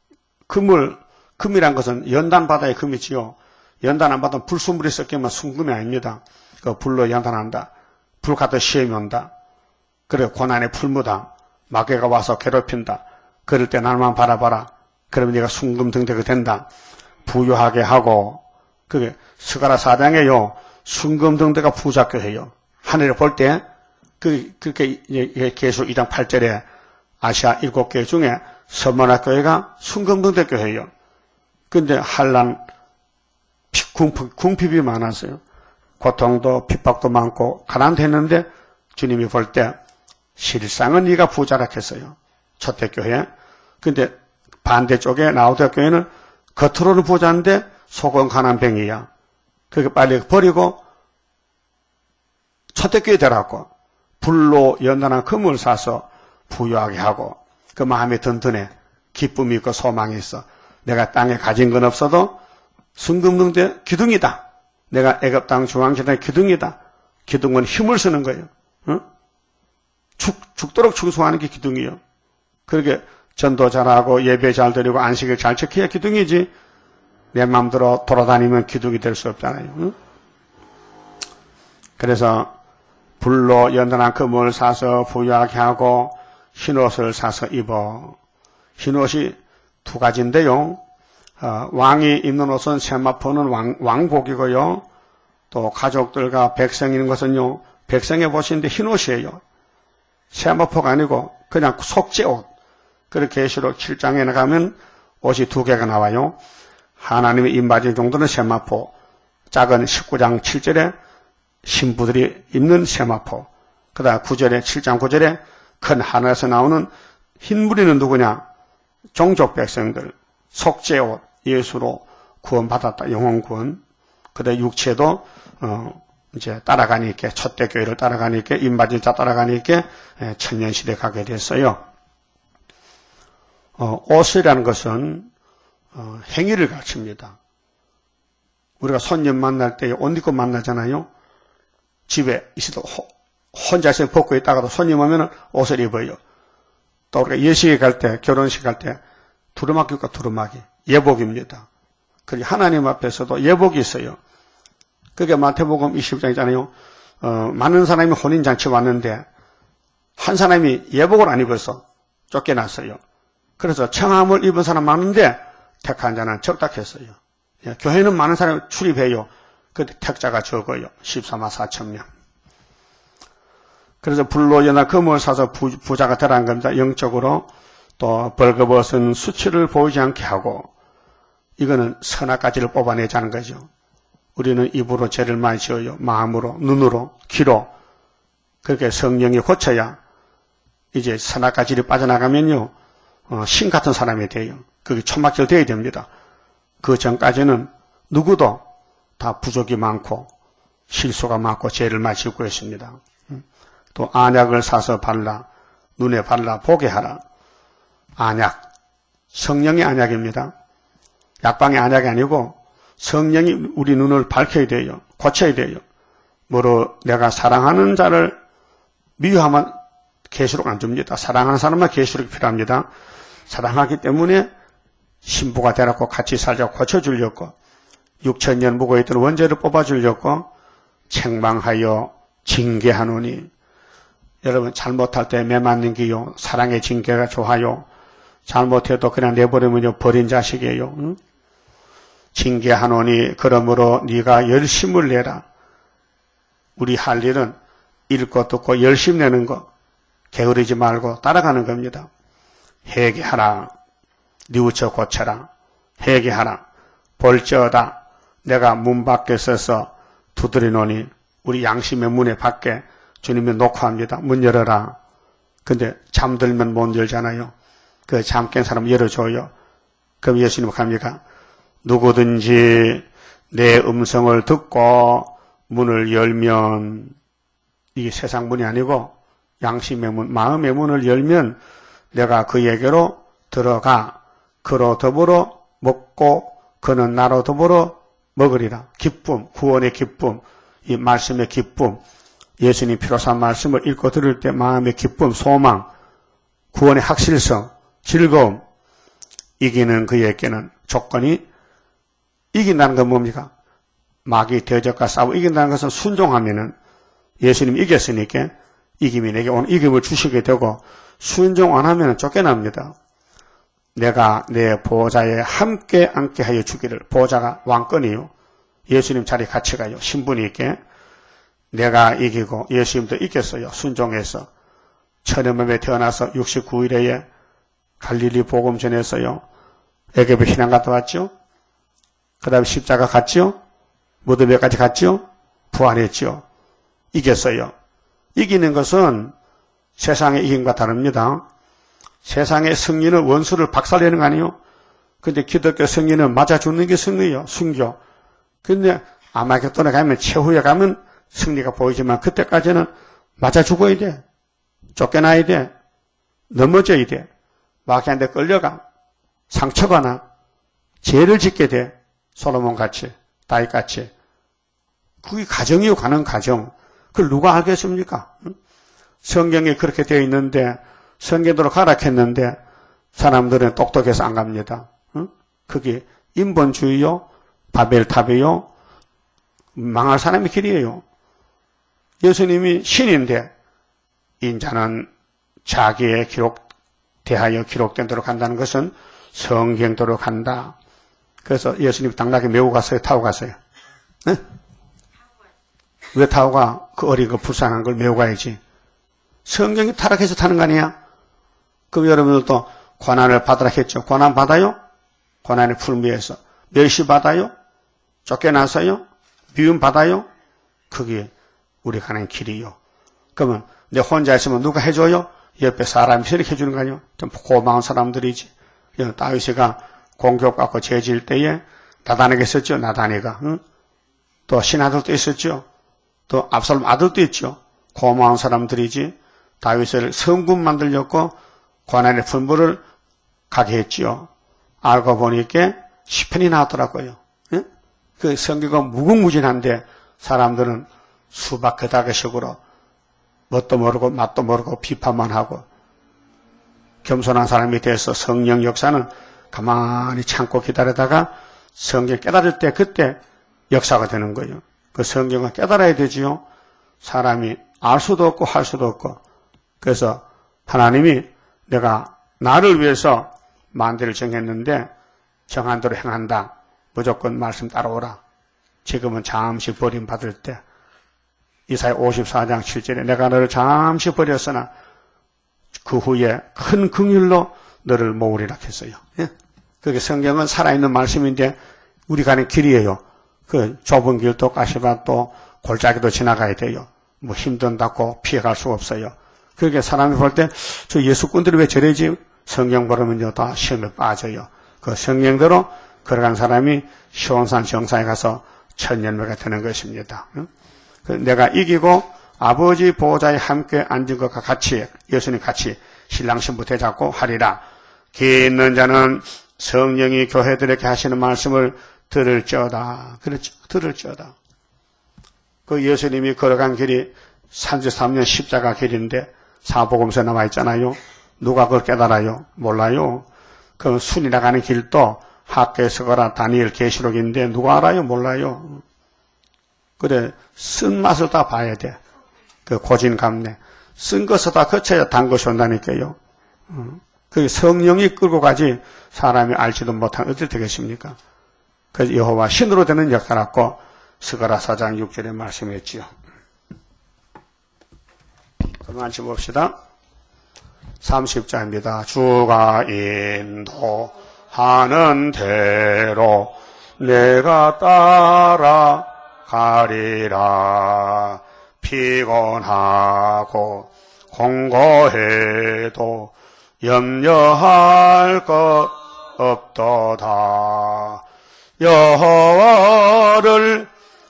금이란 것은 연단 바다의 금이지요. 연단 안 받으면 불순물이 섞이면 순금이 아닙니다. 그 불로 연단한다. 불 같은 시험이 온다. 그래 고난의 풀무다. 마귀가 와서 괴롭힌다. 그럴 때 나만 바라봐라. 그러면 네가 순금등대가 된다. 부유하게 하고. 그게 스가랴 4장에요. 순금등대가 부자교회요. 하늘을 볼 때 그렇게 계수 2장 8절에 아시아 7교회 중에 서머나 교회가 순금등대 교회예요. 근데 한란 궁핍이 많았어요. 고통도 핍박도 많고 가난했는데 주님이 볼 때 실상은 네가 부자라 했어요. 초대교회. 근데 반대쪽에 나우대교회는 겉으로는 부자인데 속은 가난뱅이야. 그게 빨리 버리고 초대교회 되라고 불로 연단한 금을 사서 부유하게 하고 그 마음이 든든해. 기쁨이 있고 소망이 있어. 내가 땅에 가진 건 없어도 순금등대 기둥이다. 내가 애굽 땅 중앙재단의 기둥이다. 기둥은 힘을 쓰는 거예요. 응? 죽도록 충성하는 게 기둥이에요. 그렇게 전도 잘하고 예배 잘 드리고 안식을 잘 지켜야 기둥이지. 내 마음대로 돌아다니면 기둥이 될 수 없잖아요. 응? 그래서 불로 연단한 금을 사서 부유하게 하고 흰옷을 사서 입어. 흰옷이 두 가지인데요. 왕이 입는 옷은 세마포는 왕복이고요. 또 가족들과 백성이 입는 것은요, 백성에 보시는데 흰옷이에요. 세마포가 아니고 그냥 속죄옷. 그렇게 계시록 7장에 나가면 옷이 두 개가 나와요. 하나님의 입맞은 정도는 세마포, 작은 19장 7절에 신부들이 입는 세마포, 그 다음 9절에 7장 9절에 큰 하늘에서 나오는 흰 무리는 누구냐? 종족 백성들, 속죄옷, 예수로 구원받았다, 영혼 구원. 그 다음 육체도 이제 따라가니까, 첫대교회를 따라가니까, 입맞은 자 따라가니까 천년시대 가게 됐어요. 옷이라는 것은 행위를 가르칩니다. 우리가 손님 만날 때 옷 입고 만나잖아요. 집에 있어도 혼자서 벗고 있다가도 손님 오면 옷을 입어요. 또 우리가 예식에 갈 때, 결혼식 갈 때 두루마기과 두루마기, 예복입니다. 그리고 하나님 앞에서도 예복이 있어요. 그게 마태복음 20장이잖아요. 많은 사람이 혼인잔치 왔는데 한 사람이 예복을 안 입어서 쫓겨났어요. 그래서 청함을 입은 사람 많은데 택한 자는 적닥했어요. 교회는 많은 사람이 출입해요. 근데 택자가 적어요. 14만 4천 명. 그래서 불로연화 금을 사서 부자가 되라는 겁니다. 영적으로. 또 벌거벗은 수치를 보이지 않게 하고, 이거는 선악가지를 뽑아내자는 거죠. 우리는 입으로 죄를 많이 지어요. 마음으로, 눈으로, 귀로. 그렇게 성령이 고쳐야 이제 선악가지를 빠져나가면요, 신 같은 사람이 돼요. 그게 천막절 되어야 됩니다. 그 전까지는 누구도 다 부족이 많고 실수가 많고 죄를 많이 짓고 있습니다. 또 안약을 사서 발라, 눈에 발라 보게 하라. 안약, 성령의 안약입니다. 약방의 안약이 아니고 성령이 우리 눈을 밝혀야 돼요. 고쳐야 돼요. 뭐로 내가 사랑하는 자를 미워하면 계시록 안 줍니다. 사랑하는 사람만 계시록이 필요합니다. 사랑하기 때문에 신부가 되라고 같이 살자고 고쳐주려고 6,000년 묵어있던 원죄를 뽑아주려고 책망하여 징계하노니. 여러분 잘못할 때 매맞는 게요. 사랑의 징계가 좋아요. 잘못해도 그냥 내버리면 버린 자식이에요. 응? 징계하노니 그러므로 네가 열심을 내라. 우리 할 일은 읽고 듣고 열심 내는 거. 게으르지 말고 따라가는 겁니다. 회개하라. 뉘우쳐 고쳐라. 회개하라. 볼지어다. 내가 문 밖에 서서 두드리노니. 우리 양심의 문에 밖에 주님이 녹화합니다. 문 열어라. 근데 잠들면 못 열잖아요. 그 잠 깬 사람 열어줘요. 그럼 예수님 갑니까? 누구든지 내 음성을 듣고 문을 열면, 이게 세상 문이 아니고 양심의 문, 마음의 문을 열면 내가 그에게로 들어가 그로 더불어 먹고 그는 나로 더불어 먹으리라. 기쁨, 구원의 기쁨, 이 말씀의 기쁨, 예수님 피로산 말씀을 읽고 들을 때 마음의 기쁨, 소망, 구원의 확실성, 즐거움, 이기는 그에게는 조건이, 이긴다는 건 뭡니까? 마귀 대적과 싸워 이긴다는 것은 순종하면은 예수님이 이겼으니까 이김이 내게 오늘 이김을 주시게 되고, 순종 안 하면 쫓겨납니다. 내가 내 보좌에 함께 앉게 하여 주기를. 보좌가 왕권이요. 예수님 자리에 같이 가요. 신분이 있게. 내가 이기고 예수님도 이겼어요. 순종해서. 천연몸에 태어나서 69일에 갈릴리 복음 전했어요. 애굽에 피난 갔다 왔죠. 그 다음에 십자가 갔죠. 무덤에까지 갔죠. 부활했죠. 이겼어요. 이기는 것은 세상의 이김과 다릅니다. 세상의 승리는 원수를 박살내는 거 아니에요? 근데 기독교 승리는 맞아 죽는 게 승리예요. 순교. 근데 아마겟돈에 가면, 최후에 가면 승리가 보이지만 그때까지는 맞아 죽어야 돼. 쫓겨나야 돼. 넘어져야 돼. 마귀한테 끌려가. 상처가 나. 죄를 짓게 돼. 솔로몬 같이, 다윗 같이. 그게 가정이요, 가는 가정. 그걸 누가 알겠습니까? 성경에 그렇게 되어 있는데, 성경대로 가락했는데, 사람들은 똑똑해서 안 갑니다. 그게 인본주의요, 바벨탑이요, 망할 사람의 길이에요. 예수님이 신인데, 인자는 자기의 대하여 기록된 대로 간다는 것은 성경대로 간다. 그래서 예수님이 당나귀 메고 갔어요? 타고 갔어요? 네? 왜 타고 가? 그 어린 거 불쌍한 걸 메고 가야지. 성경이 타락해서 타는 거 아니야? 그럼 여러분들도 고난을 받으라 했죠. 고난 받아요? 고난의 풀미에서. 멸시 받아요? 쫓겨나서요? 미움 받아요? 그게 우리 가는 길이요. 그러면 내 혼자 있으면 누가 해줘요? 옆에 사람이 이렇게 해주는 거 아니에요? 좀 고마운 사람들이지. 다윗이가 공격받고 죄질 때에 나단에게 있었죠. 나단이가. 응? 또 신하들도 있었죠. 또 압살롬 아들도 있죠. 고마운 사람들이지. 다윗을 성군 만들려고 고난의 분부를 가게 했지요. 알고 보니까 시편이 나왔더라고요. 응? 그 성경은 무궁무진한데 사람들은 수박 그다개식으로 뭣도 모르고 맛도 모르고 비판만 하고, 겸손한 사람이 돼서 성령 역사는 가만히 참고 기다리다가 성경 깨달을 때 그때 역사가 되는 거예요. 그 성경을 깨달아야 되지요. 사람이 알 수도 없고 할 수도 없고. 그래서 하나님이 내가 나를 위해서 만대를 정했는데 정한 대로 행한다. 무조건 말씀 따라오라. 지금은 잠시 버림받을 때. 이사야 54장 7절에 내가 너를 잠시 버렸으나 그 후에 큰 긍휼로 너를 모으리라 했어요. 예? 그게 성경은 살아있는 말씀인데 우리 가는 길이에요. 그 좁은 길도 가시밭도 골짜기도 지나가야 돼요. 뭐 힘든다고 피해갈 수 없어요. 그게 사람이 볼 때 저 예수꾼들이 왜 저래지? 성경 보면요 다 시험에 빠져요. 그 성경대로 걸어간 사람이 시온산 정상에 가서 천년매가 되는 것입니다. 내가 이기고 아버지 보호자에 함께 앉은 것과 같이 예수님 같이 신랑 신부 되잡고 하리라. 귀 있는 자는 성령이 교회들에게 하시는 말씀을 들을지어다. 그렇죠. 들을지어다. 그 예수님이 걸어간 길이 33년 십자가 길인데 사복음서에 나와 있잖아요. 누가 그걸 깨달아요? 몰라요. 그 순이라 가는 길도 학개서거라 다니엘 계시록인데 누가 알아요? 몰라요. 그래 쓴 맛을 다 봐야 돼. 그 고진감래 쓴 것을 다 거쳐야 단 것이 온다니까요. 그 성령이 끌고 가지 사람이 알지도 못한 어떻게 되겠습니까? 그래서 여호와 신으로 되는 역사라고 스가랴 4장 6절에 말씀했지요. 그럼 앉혀 봅시다. 30자입니다. 주가 인도하는 대로 내가 따라가리라. 피곤하고 공고해도 염려할 것 없도다. 여호와를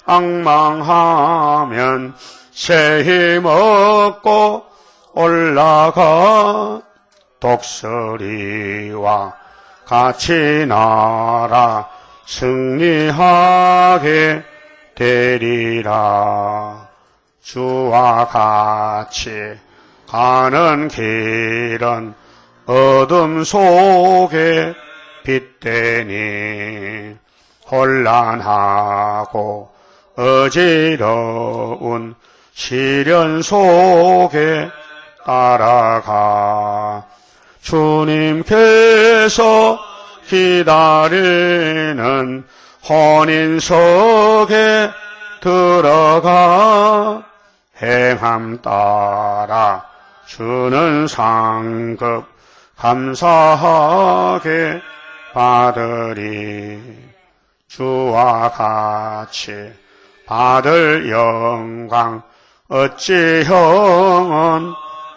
앙망하면 새 힘 얻고 올라가 독수리와 같이 날아 승리하게 되리라. 주와 같이 가는 길은 어둠 속에 빛되니 혼란하고 어지러운 시련 속에 따라가 주님께서 기다리는 혼인석에 들어가 행함 따라 주는 상급 감사하게 받으리. 주와 같이 받을 영광 어찌 형은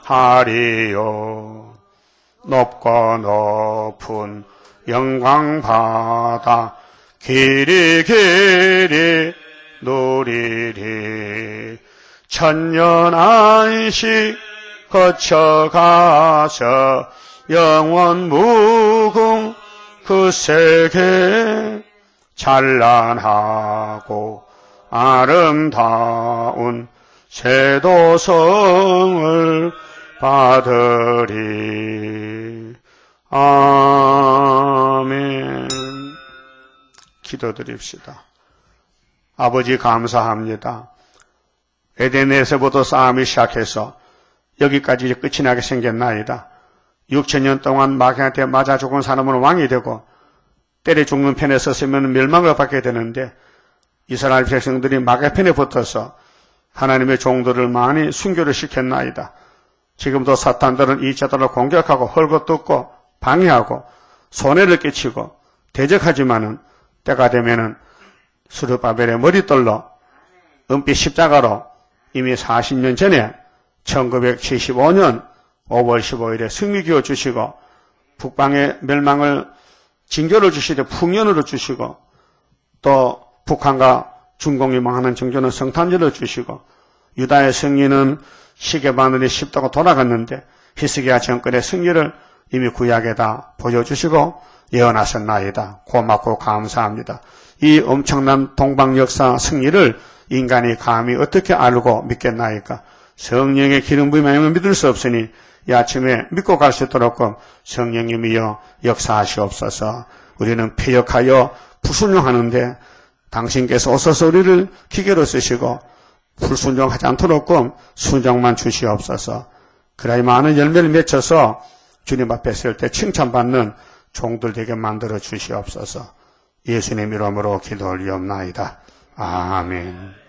하리요. 높고 높은 영광 받아 길이 길이 누리리. 천년 안식 거쳐가서 영원 무궁 그 세계 찬란하고 아름다운 세도성을 받으리. 아멘. 기도드립시다. 아버지 감사합니다. 에덴에서부터 싸움이 시작해서 여기까지 이제 끝이 나게 생겼나이다. 6,000년 동안 마귀한테 맞아 죽은 사람은 왕이 되고 때려 죽는 편에 섰으면 멸망을 받게 되는데 이스라엘 백성들이 마귀 편에 붙어서 하나님의 종들을 많이 순교를 시켰나이다. 지금도 사탄들은 이 제도를 공격하고 헐거뜯고 방해하고 손해를 끼치고 대적하지만은 때가 되면은 스룹바벨의 머리떨로 은빛 십자가로 이미 40년 전에 1975년 5월 15일에 승리기워 주시고 북방의 멸망을 징조를 주시되 풍년으로 주시고 또 북한과 중공이 망하는 정조는 성탄절을 주시고 유다의 승리는 시계바늘이 씹다가 돌아갔는데 히스기야 정권의 승리를 이미 구약에다 보여주시고 예언하셨나이다. 고맙고 감사합니다. 이 엄청난 동방 역사 승리를 인간이 감히 어떻게 알고 믿겠나이까? 성령의 기름 부음이 아니면 믿을 수 없으니 이 아침에 믿고 갈 수 있도록 성령님이여 역사하시옵소서. 우리는 패역하여 불순종하는데 당신께서 오셔서 우리를 기계로 쓰시고 불순종하지 않도록 순종만 주시옵소서. 그래야 많은 열매를 맺혀서 주님 앞에 설 때 칭찬받는 종들 되게 만들어 주시옵소서. 예수님 이름으로 기도 올리옵나이다. 아멘.